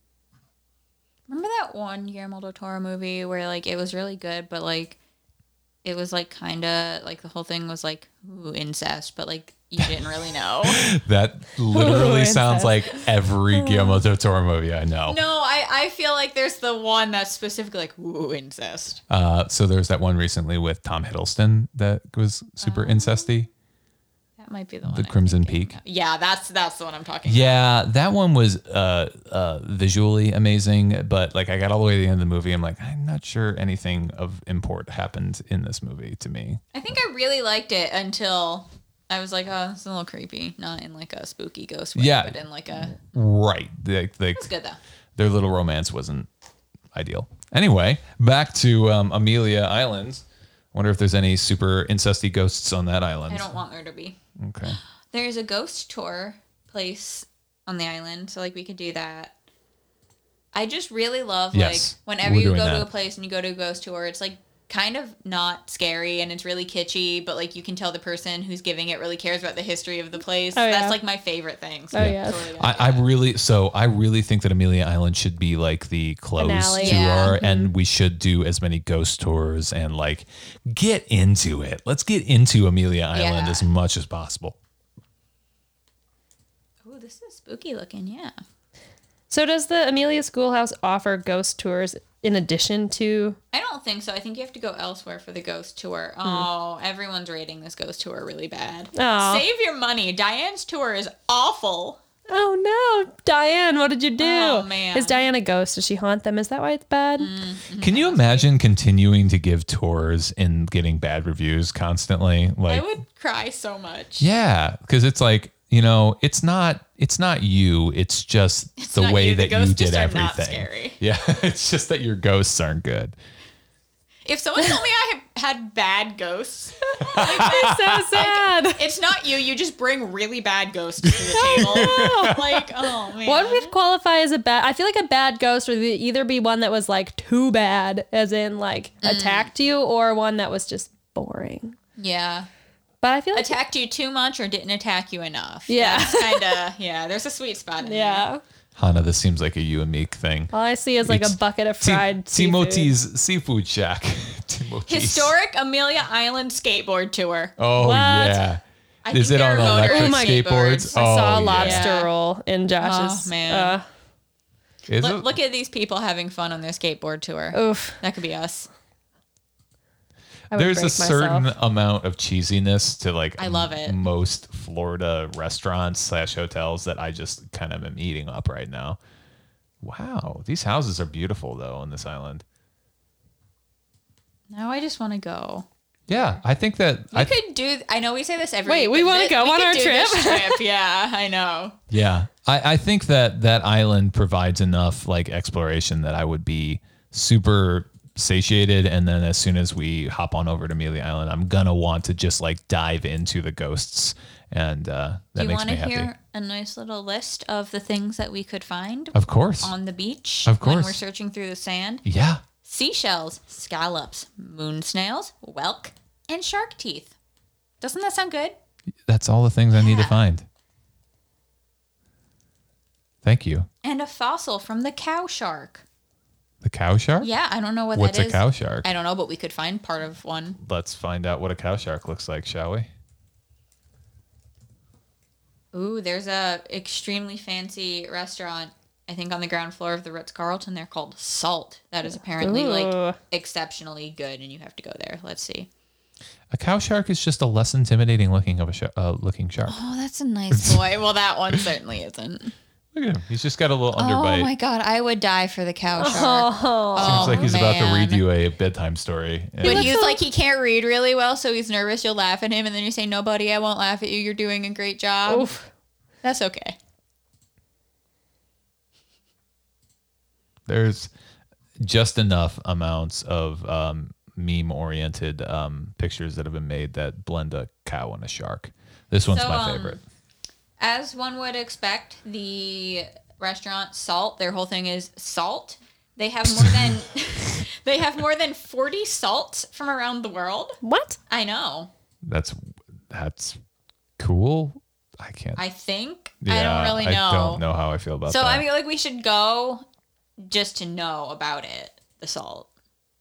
that one Guillermo del Toro movie where like it was really good, but like it was like kind of like the whole thing was like ooh, incest, but like you didn't really know. That literally Ooh, sounds incest. like every Guillermo del Toro movie I know. No, I, I feel like there's the one that's specifically like ooh, incest. Uh, so there's that one recently with Tom Hiddleston that was super Oh. incesty. That might be the one. The I'm Crimson thinking Peak. of. Yeah, that's that's the one I'm talking Yeah, that one was uh, uh, visually amazing, but like I got all the way to the end of the movie. I'm like, I'm not sure anything of import happened in this movie to me. about. I think I really liked it until I was like, oh, it's a little creepy. Not in like a spooky ghost way, Yeah. but in like a. Right. Like, like It's good though. their little romance wasn't ideal. Anyway, back to um, Amelia Island. Wonder if there's any super incesty ghosts on that island. I don't want there to be. Okay. There's a ghost tour place on the island, so like we could do that. I just really love Yes, like whenever we're you doing go to that. a place and you go to a ghost tour, it's like kind of not scary and it's really kitschy, but like you can tell the person who's giving it really cares about the history of the place. Oh, That's yeah. like my favorite thing. So Oh, I'm yeah. totally gonna I, do I that. really so I really think that Amelia Island should be like the close Finale. to Yeah. our, and we should do as many ghost tours and like get into it. Let's get into Amelia Island Yeah. as much as possible. Ooh, this is spooky looking. Yeah. So does the Amelia Schoolhouse offer ghost tours in addition to? I don't think so. I think you have to go elsewhere for the ghost tour. Hmm. Oh, everyone's rating this ghost tour really bad. Aw. Save your money. Diane's tour is awful. Oh no, Diane, what did you do? Oh, man. Is Diane a ghost? Does she haunt them? Is that why it's bad? Can you imagine continuing to give tours and getting bad reviews constantly? Like I would cry so much. yeah, because it's like, you know, it's not it's not you, it's just It's the not way you, the that you ghosts did just are everything. not scary. Yeah, it's just that your ghosts aren't good. If someone told me I have had bad ghosts, So sad. it's not you. You just bring really bad ghosts to the table. Like, oh man. What would qualify as a bad? I feel like a bad ghost would be- either be one that was like too bad, as in like Mm. attacked you, or one that was just boring. Yeah. But I feel like Attacked you too much or didn't attack you enough. Yeah. That's kind of, yeah, there's a sweet spot in there. yeah, Hannah, this seems like a you and me thing. all I see is like It's a bucket of Ti- fried seafood. Timothy's Seafood Shack. Timothy's. Historic Amelia Island skateboard tour. Oh What? yeah. I Is think it on they're motor electric Oh my- skateboards? I saw Oh, a lobster yeah. roll in Josh's. Oh, man. Uh, Is Look, it? look at these people having fun on their skateboard tour. oof. That could be us. I would There's a break certain myself. amount of cheesiness to like I love it. most Florida restaurants slash hotels that I just kind of am eating up right now. Wow, these houses are beautiful though on this island. Now I just want to go. Yeah, I think that We I could do. I know we say this every. Wait, week, we but wanna thi- go we on could our do trip? this trip. Yeah, I know. yeah, I, I think that that island provides enough like exploration that I would be super satiated, and then as soon as we hop on over to Amelia Island, I'm gonna want to just like dive into the ghosts, and uh, that Do you makes want me to happy. hear a nice little list of the things that we could find Of course, on the beach Of when course. we're searching through the sand? yeah. Seashells, scallops, moon snails, whelk, and shark teeth. Doesn't that sound good? That's all the things I need to Yeah. find. Thank you. And a fossil from the cow shark. The cow shark? Yeah, I don't know what What's that a is. cow shark? I don't know, but we could find part of one. Let's find out what a cow shark looks like, shall we? Ooh, there's a extremely fancy restaurant, I think on the ground floor of the Ritz-Carlton. They're called Salt. That is apparently Ooh. like exceptionally good, and you have to go there. Let's see. A cow shark is just a less intimidating looking of a sh- uh, looking shark. Oh, that's a nice boy. Well, that one certainly isn't. Look at him. He's just got a little Oh underbite. my god, I would die for the cow shark. Oh, Seems like he's about to man. read you a bedtime story. But And- he's like, he can't read really well, so he's nervous. You'll laugh at him, and then you say, "No, buddy, I won't laugh at you. You're doing a great job." oof. That's okay. There's just enough amounts of um, meme-oriented um, pictures that have been made that blend a cow and a shark. This one's So, my um, favorite. As one would expect, the restaurant Salt, their whole thing is salt. They have more than they have more than forty salts from around the world. What? I know. That's that's cool. I can't. I think. yeah, I don't really know. I don't know how I feel about So that. I mean, like, we should go just to know about it, the salt.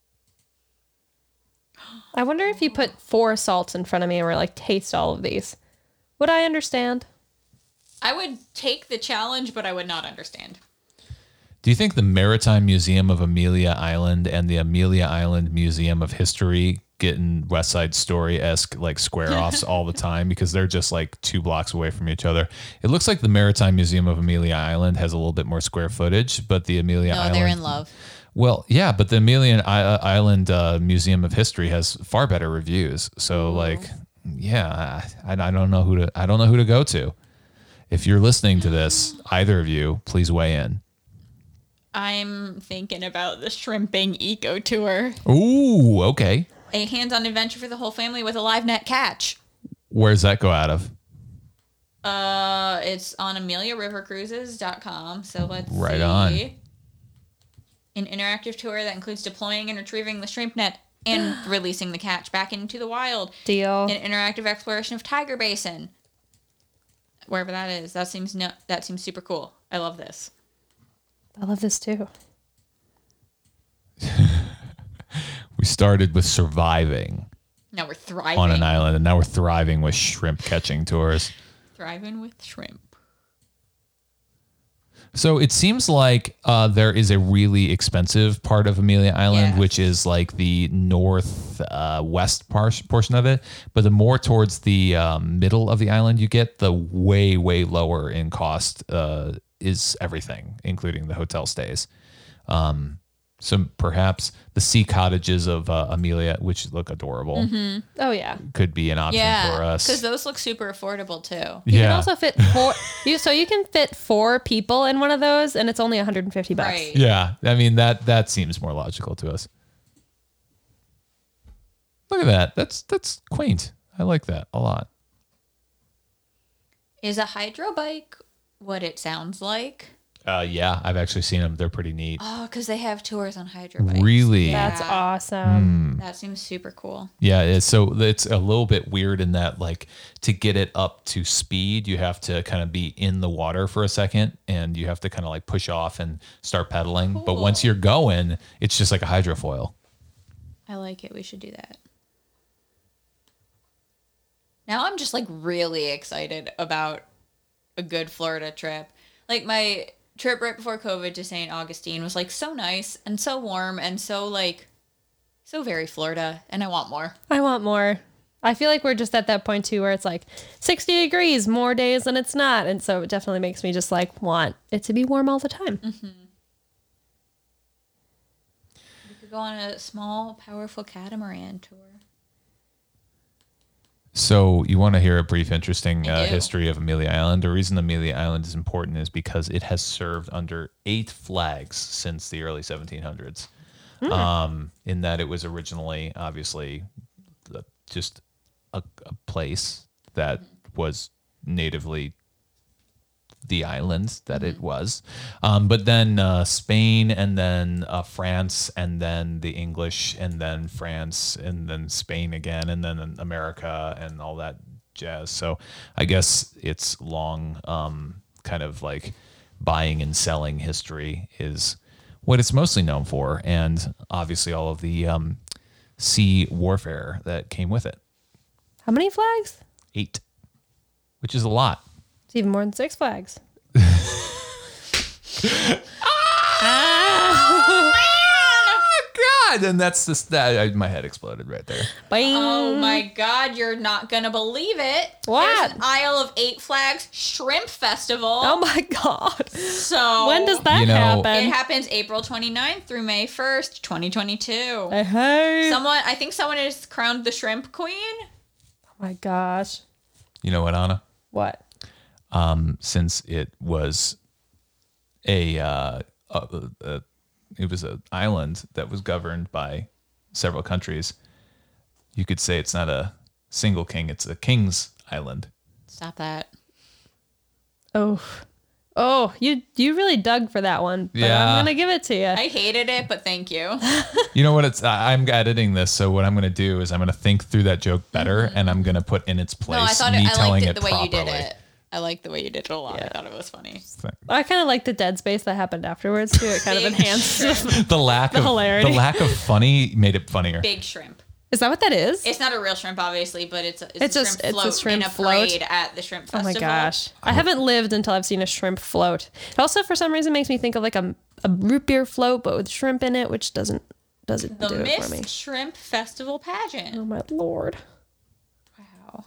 I wonder if you put four salts in front of me and were like, taste all of these. Would I understand? I would take the challenge, but I would not understand. Do you think the Maritime Museum of Amelia Island and the Amelia Island Museum of History get in West Side Story-esque like square-offs all the time because they're just like two blocks away from each other? It looks like the Maritime Museum of Amelia Island has a little bit more square footage, but the Amelia No, Island... they're in love. Well, yeah, but the Amelia Island uh, Museum of History has far better reviews. So, like, yeah, I, I don't know who to I don't know who to go to. If you're listening to this, either of you, please weigh in. I'm thinking about the Shrimping Eco Tour. Ooh, okay. A hands-on adventure for the whole family with a live net catch. Where's that go out of? Uh, it's on amelia river cruises dot com. So let's Right see. on. An interactive tour that includes deploying and retrieving the shrimp net and releasing the catch back into the wild. Deal. An interactive exploration of Tiger Basin. Wherever that is. That seems no, that seems super cool. I love this. I love this too. We started with surviving Now we're thriving. on an island, and now we're thriving with shrimp catching tours. Thriving with shrimp. So it seems like uh, there is a really expensive part of Amelia Island, Yes. which is like the north uh, west par- portion of it. But the more towards the um, middle of the island you get, the way, way lower in cost uh, is everything, including the hotel stays. Um, so perhaps the sea cottages of uh, Amelia, which look adorable, Oh yeah. could be an option Yeah, for us. because those look super affordable too. You yeah. can also fit four. you so you can fit four people in one of those, and it's only one hundred fifty bucks. Right. Yeah, I mean that that seems more logical to us. Look at that. That's that's quaint. I like that a lot. Is a hydro bike what it sounds like? Uh, yeah, I've actually seen them. They're pretty neat. Oh, because they have tours on hydro bikes. Really? That's Yeah. awesome. That seems super cool. Yeah, it's, so it's a little bit weird in that, like, to get it up to speed, you have to kind of be in the water for a second, and you have to kind of like push off and start pedaling. But Cool. once you're going, it's just like a hydrofoil. I like it. We should do that. Now I'm just like really excited about a good Florida trip. Like my trip right before COVID to Saint Augustine was like so nice and so warm and so like so very Florida, and I want more. I want more. I feel like we're just at that point too, where it's like sixty degrees more days than it's not, and so it definitely makes me just like want it to be warm all the time. We could go on a small, powerful catamaran tour. So you want to hear a brief, interesting I uh, do. history of Amelia Island? The reason Amelia Island is important is because it has served under eight flags since the early seventeen hundreds. Um, in that it was originally, obviously, uh, just a, a place that was natively the island that it was. Um, but then uh, Spain, and then uh, France, and then the English, and then France, and then Spain again, and then America, and all that jazz. So I guess its long um, kind of like buying and selling history is what it's mostly known for, and obviously all of the um, sea warfare that came with it. How many flags? Eight, which is a lot. It's even more than Six Flags. God, and that's just that. I, my head exploded right there. Bing. Oh my God, you're not gonna believe it. What? There's an Isle of Eight Flags Shrimp Festival. Oh my god. So When does that You know- happen? it happens April twenty-ninth through May first, twenty twenty-two. Hey, hey. Someone, I think someone is crowned the Shrimp Queen. Oh my gosh. You know what, Anna? What? Um, since it was a, uh, a, a it was an island that was governed by several countries, you could say it's not a single king; it's a king's island. Stop that. Oh. Oh, you you really dug for that one. But Yeah. I'm gonna give it to you. I hated it, but thank you. You know what? It's I- I'm editing this, so what I'm going to do is I'm going to think through that joke better, and I'm going to put in its place No, I thought me it, I telling liked it it the way you did properly. it. I like the way you did it a lot. I thought it was funny. I kind of like the dead space that happened afterwards too. It kind of Big enhanced The lack the of hilarity. the lack of funny made it funnier. Big shrimp. Is that what that is? It's not a real shrimp, obviously, but it's a, it's It's a a- shrimp it's a float shrimp in a float. parade at the shrimp Oh festival. my gosh. I haven't lived until I've seen a shrimp float. It also, for some reason, makes me think of like a, a root beer float, but with shrimp in it, which doesn't doesn't The do it for me. Mist Shrimp Festival pageant. Oh my lord. Wow.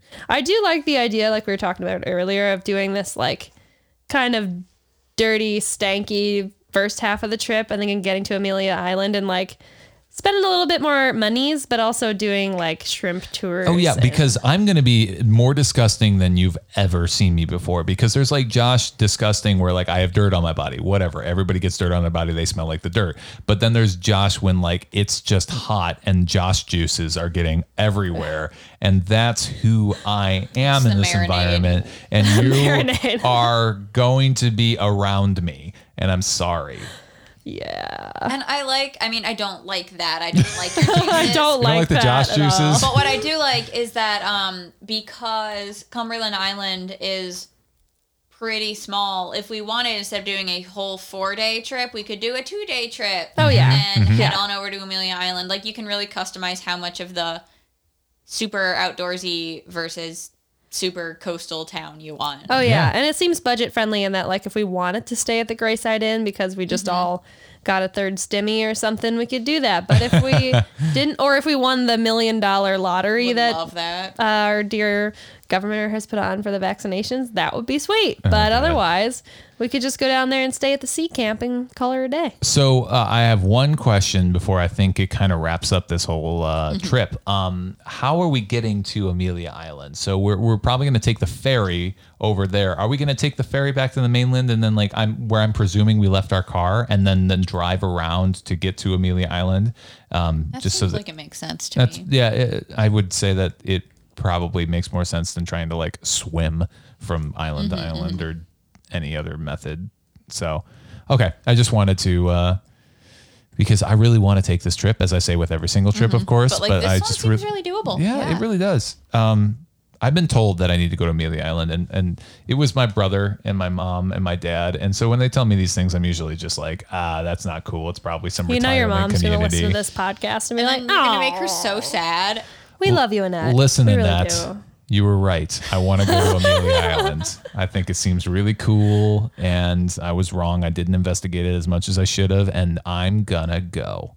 I do like the idea, like we were talking about earlier, of doing this like kind of dirty, stanky first half of the trip and then getting to Amelia Island and like spending a little bit more monies, but also doing like shrimp tours. Oh yeah, and- because I'm going to be more disgusting than you've ever seen me before, because there's like Josh disgusting where like I have dirt on my body, whatever. Everybody gets dirt on their body. They smell like the dirt. But then there's Josh when like it's just hot and Josh juices are getting everywhere. And that's who I am It's in the this marinade. environment. And you Marinade. are going to be around me. And I'm sorry. yeah. And I like, I mean, I don't like that. I don't like your juices. I don't like, like the that Josh at all. juices? But what I do like is that um, because Cumberland Island is pretty small, if we wanted, instead of doing a whole four-day trip, we could do a two-day trip. Oh, yeah. And Mm-hmm. head Yeah. on over to Amelia Island. Like, you can really customize how much of the super outdoorsy versus super coastal town you want. Oh yeah. Yeah. And it seems budget friendly in that like if we wanted to stay at the Grayside Inn because we just all got a third stimmy or something, we could do that. But if we didn't, or if we won the million dollar lottery Would that love that. our dear governor has put on for the vaccinations, that would be sweet. Oh, but God. otherwise, we could just go down there and stay at the sea camp and call her a day. So uh, I have one question before I think it kind of wraps up this whole uh, trip. Um, how are we getting to Amelia Island? So we're we're probably going to take the ferry over there. Are we going to take the ferry back to the mainland and then like I'm where I'm presuming we left our car and then then drive around to get to Amelia Island? Um, That just so seems that like it makes sense to that's me. yeah. It, I would say that it probably makes more sense than trying to like swim from island to island or any other method. So, okay. I just wanted to, uh, because I really want to take this trip, as I say with every single trip, of course, But like but this I one just seems re- really doable. yeah, it really does. Um, I've been told that I need to go to Amelia Island, and, and it was my brother and my mom and my dad. And so when they tell me these things, I'm usually just like, ah, that's not cool. It's probably some You know your retirement mom's going to community. listen to this podcast and be And like, then you're oh, gonna make her so sad. we love you, Annette. Listen, we Annette, really do. you were right. I want to go to Amelia Island. I think it seems really cool, and I was wrong. I didn't investigate it as much as I should have, and I'm gonna go.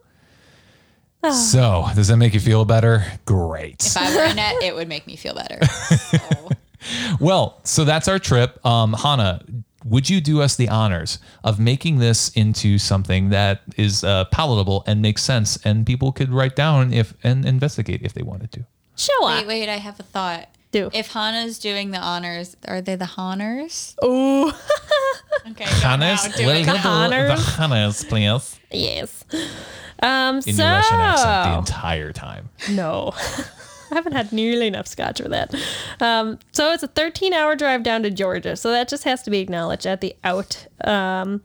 So, does that make you feel better? Great. If I were Annette, it would make me feel better. So. Well, so that's our trip. Um, Hannah, would you do us the honors of making this into something that is uh, palatable and makes sense, and people could write down if and investigate if they wanted to? Show Wait, up. wait, I have a thought. Do. If Hannah's doing the honors, are they the honors? Ooh. Okay. Hannah's, do it. the honors. Hannah's, please. Yes. Um, In so, your Russian accent the entire time. no, I haven't had nearly enough scotch for that. Um, so it's a thirteen hour drive down to Georgia. So that just has to be acknowledged at the out. Um,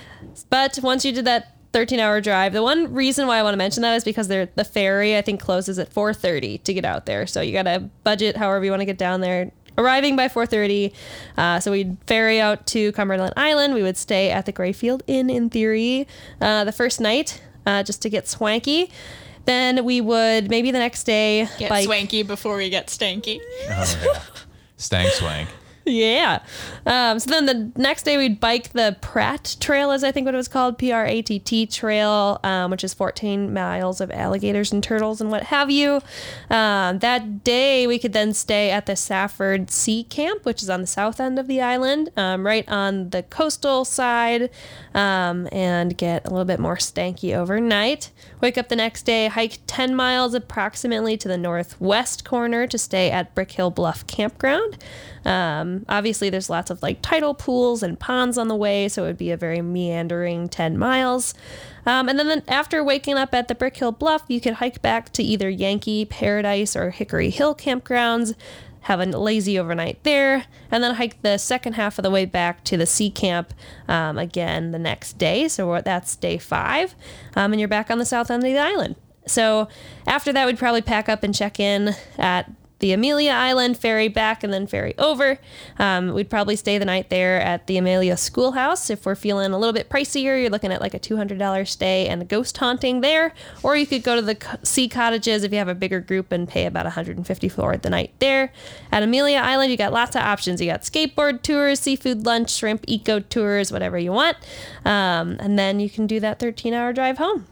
but once you did that thirteen hour drive, the one reason why I want to mention that is because they're, the ferry, I think, closes at four thirty to get out there. So you got to budget however you want to get down there. Arriving by four thirty, uh, so we'd ferry out to Cumberland Island. We would stay at the Grayfield Inn, in theory, uh, the first night, uh, just to get swanky. Then we would, maybe the next day, Get bike. swanky before we get stanky. Oh, yeah. Stank swank. Yeah. Um, so then the next day we'd bike the Pratt Trail, as I think what it was called, P R A T T Trail, um, which is fourteen miles of alligators and turtles and what have you. Um, that day we could then stay at the Safford Sea Camp, which is on the south end of the island, um, right on the coastal side, um, and get a little bit more stanky overnight. Wake up the next day, hike ten miles approximately to the northwest corner to stay at Brick Hill Bluff Campground. Um, obviously, there's lots of like tidal pools and ponds on the way, so it would be a very meandering ten miles. Um, and then, then after waking up at the Brick Hill Bluff, you could hike back to either Yankee, Paradise, or Hickory Hill campgrounds, have a lazy overnight there, and then hike the second half of the way back to the sea camp um, again the next day. So that's day five, um, and you're back on the south end of the island. So after that, we'd probably pack up and check in at the Amelia Island, ferry back, and then ferry over. Um, we'd probably stay the night there at the Amelia Schoolhouse. If we're feeling a little bit pricier, you're looking at like a two hundred dollars stay and a ghost haunting there. Or you could go to the Sea Cottages if you have a bigger group and pay about one hundred fifty dollars for the night there. At Amelia Island, you got lots of options. You got skateboard tours, seafood lunch, shrimp eco tours, whatever you want. Um, and then you can do that thirteen hour drive home.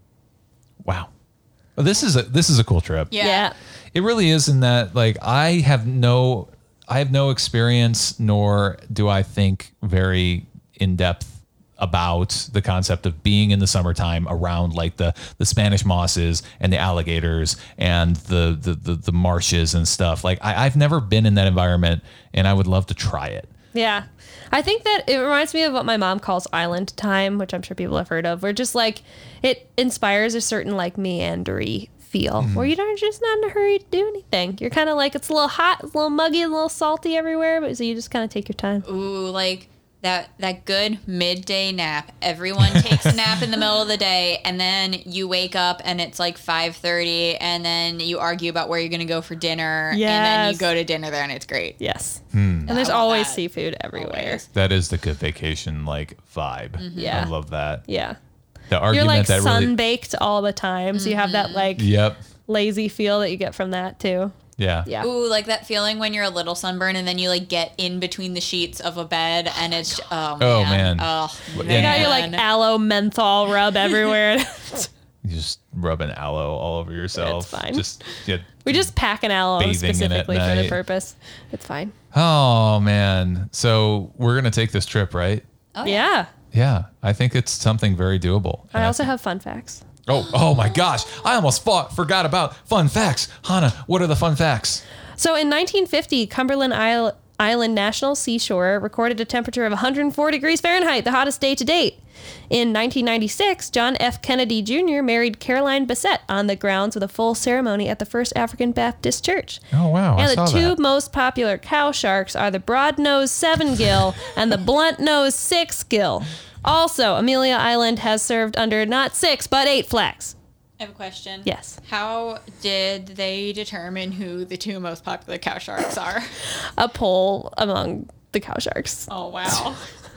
Wow. Well, this is a this is a cool trip. Yeah. yeah. It really is in that, like, I have no, I have no experience, nor do I think very in depth about the concept of being in the summertime around like the, the Spanish mosses and the alligators and the, the, the, the marshes and stuff. Like I, I've never been in that environment, and I would love to try it. Yeah. I think that it reminds me of what my mom calls island time, which I'm sure people have heard of, where just like it inspires a certain like meandery feel mm-hmm. where you don't just not in a hurry to do anything. You're kind of like, it's a little hot, it's a little muggy, a little salty everywhere, but so you just kind of take your time. Ooh, like that that good midday nap. Everyone takes a nap in the middle of the day, and then you wake up and it's like five thirty, and then you argue about where you're going to go for dinner, yes. and then you go to dinner there, and it's great. Yes. Hmm. And there's I love always that. seafood everywhere. Always. That is the good vacation like vibe. Mm-hmm. Yeah. I love that. Yeah. The argument You're like that really, sun-baked all the time, so you have that like yep. lazy feel that you get from that too. Yeah. Yeah. Ooh, like that feeling when you're a little sunburned and then you like get in between the sheets of a bed and it's oh man. Oh, man. Oh, You got your like aloe menthol rub everywhere. You just rub an aloe all over yourself. It's fine. Just yeah. We just pack an aloe Bathing in it specifically for the night. purpose. It's fine. Oh man. So we're gonna take this trip, right? Oh, Yeah. Yeah. I think it's something very doable. I also have fun facts. Oh, oh my gosh. I almost fought, forgot about fun facts. Hannah, what are the fun facts? So in nineteen fifty, Cumberland Isle, Island National Seashore recorded a temperature of one hundred four degrees Fahrenheit, the hottest day to date. In nineteen ninety-six, John F. Kennedy Junior married Caroline Bassett on the grounds with a full ceremony at the First African Baptist Church. Oh, wow. I And the saw two that. most popular cow sharks are the broad-nosed seven-gill and the blunt-nosed six-gill. Also, Amelia Island has served under not six, but eight flags. I have a question. Yes. How did they determine who the two most popular cow sharks are? A poll among the cow sharks. Oh, wow.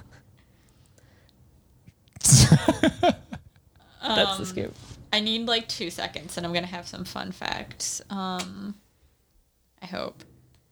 That's the scoop. I need like two seconds and I'm going to have some fun facts. Um, I hope.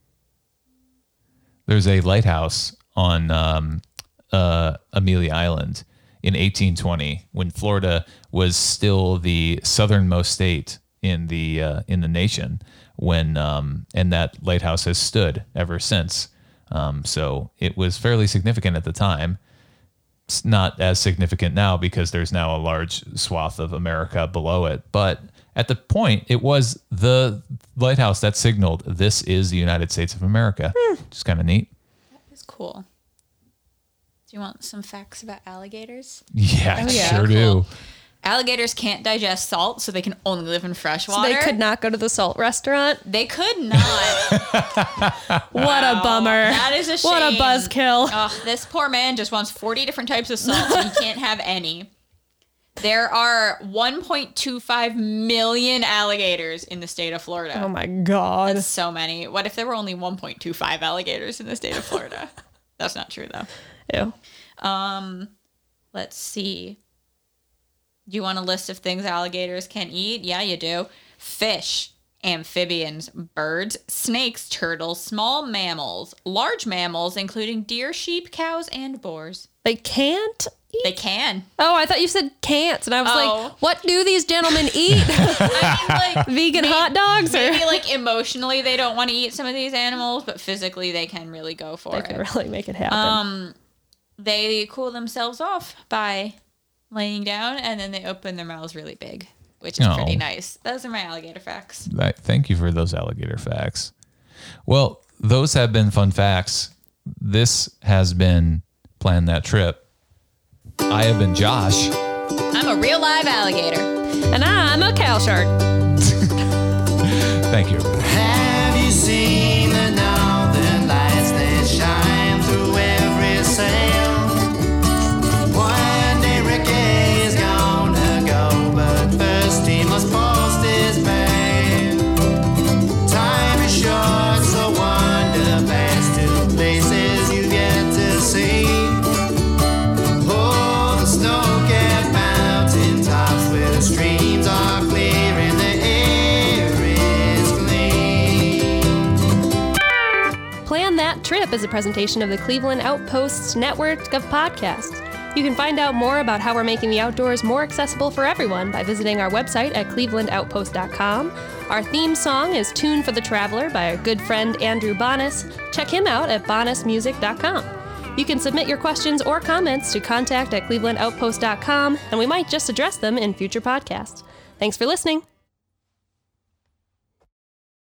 There's a lighthouse on um, uh, Amelia Island in eighteen twenty when Florida was still the southernmost state in the uh, in the nation. When um, and that lighthouse has stood ever since. Um, so it was fairly significant at the time. It's not as significant now because there's now a large swath of America below it. But at the point, it was the lighthouse that signaled this is the United States of America. Hmm. Which is kind of neat. It's cool. Do you want some facts about alligators? Yeah, I Oh, yeah. sure Cool. do. Alligators can't digest salt, so they can only live in fresh So water. they could not go to the salt restaurant. They could not. What a bummer. That is a shame. What a buzzkill. Oh, this poor man just wants forty different types of salt, and he can't have any. There are one point two five million alligators in the state of Florida. Oh my God. That's so many. What if there were only one point two five alligators in the state of Florida? That's not true, though. Ew. Um, let's see. Do you want a list of things alligators can eat? Yeah, you do. Fish, amphibians, birds, snakes, turtles, small mammals, large mammals, including deer, sheep, cows, and boars. They can't eat? They can. Oh, I thought you said can't. And I was Oh. like, what do these gentlemen eat? I mean, like, Vegan hot dogs? Or maybe like emotionally they don't want to eat some of these animals, but physically they can really go for they it. can really make it happen. Um, they cool themselves off by laying down, and then they open their mouths really big, which is Oh. pretty nice. Those are my alligator facts. I- Thank you for those alligator facts. Well, those have been fun facts. This has been Plan That Trip. I have been Josh. I'm a real live alligator. And I'm a cow shark. Thank you. Have you seen the northern lights that shine through every sail? One day Ricky's gonna go, but first he must post his bail. Time is short. Trip is a presentation of the Cleveland Outposts network of podcasts. You can find out more about how we're making the outdoors more accessible for everyone by visiting our website at cleveland outpost dot com. Our theme song is Tune for the Traveler by our good friend Andrew Bonas. Check him out at bonas music dot com. You can submit your questions or comments to contact at cleveland outpost dot com, and we might just address them in future podcasts. Thanks for listening.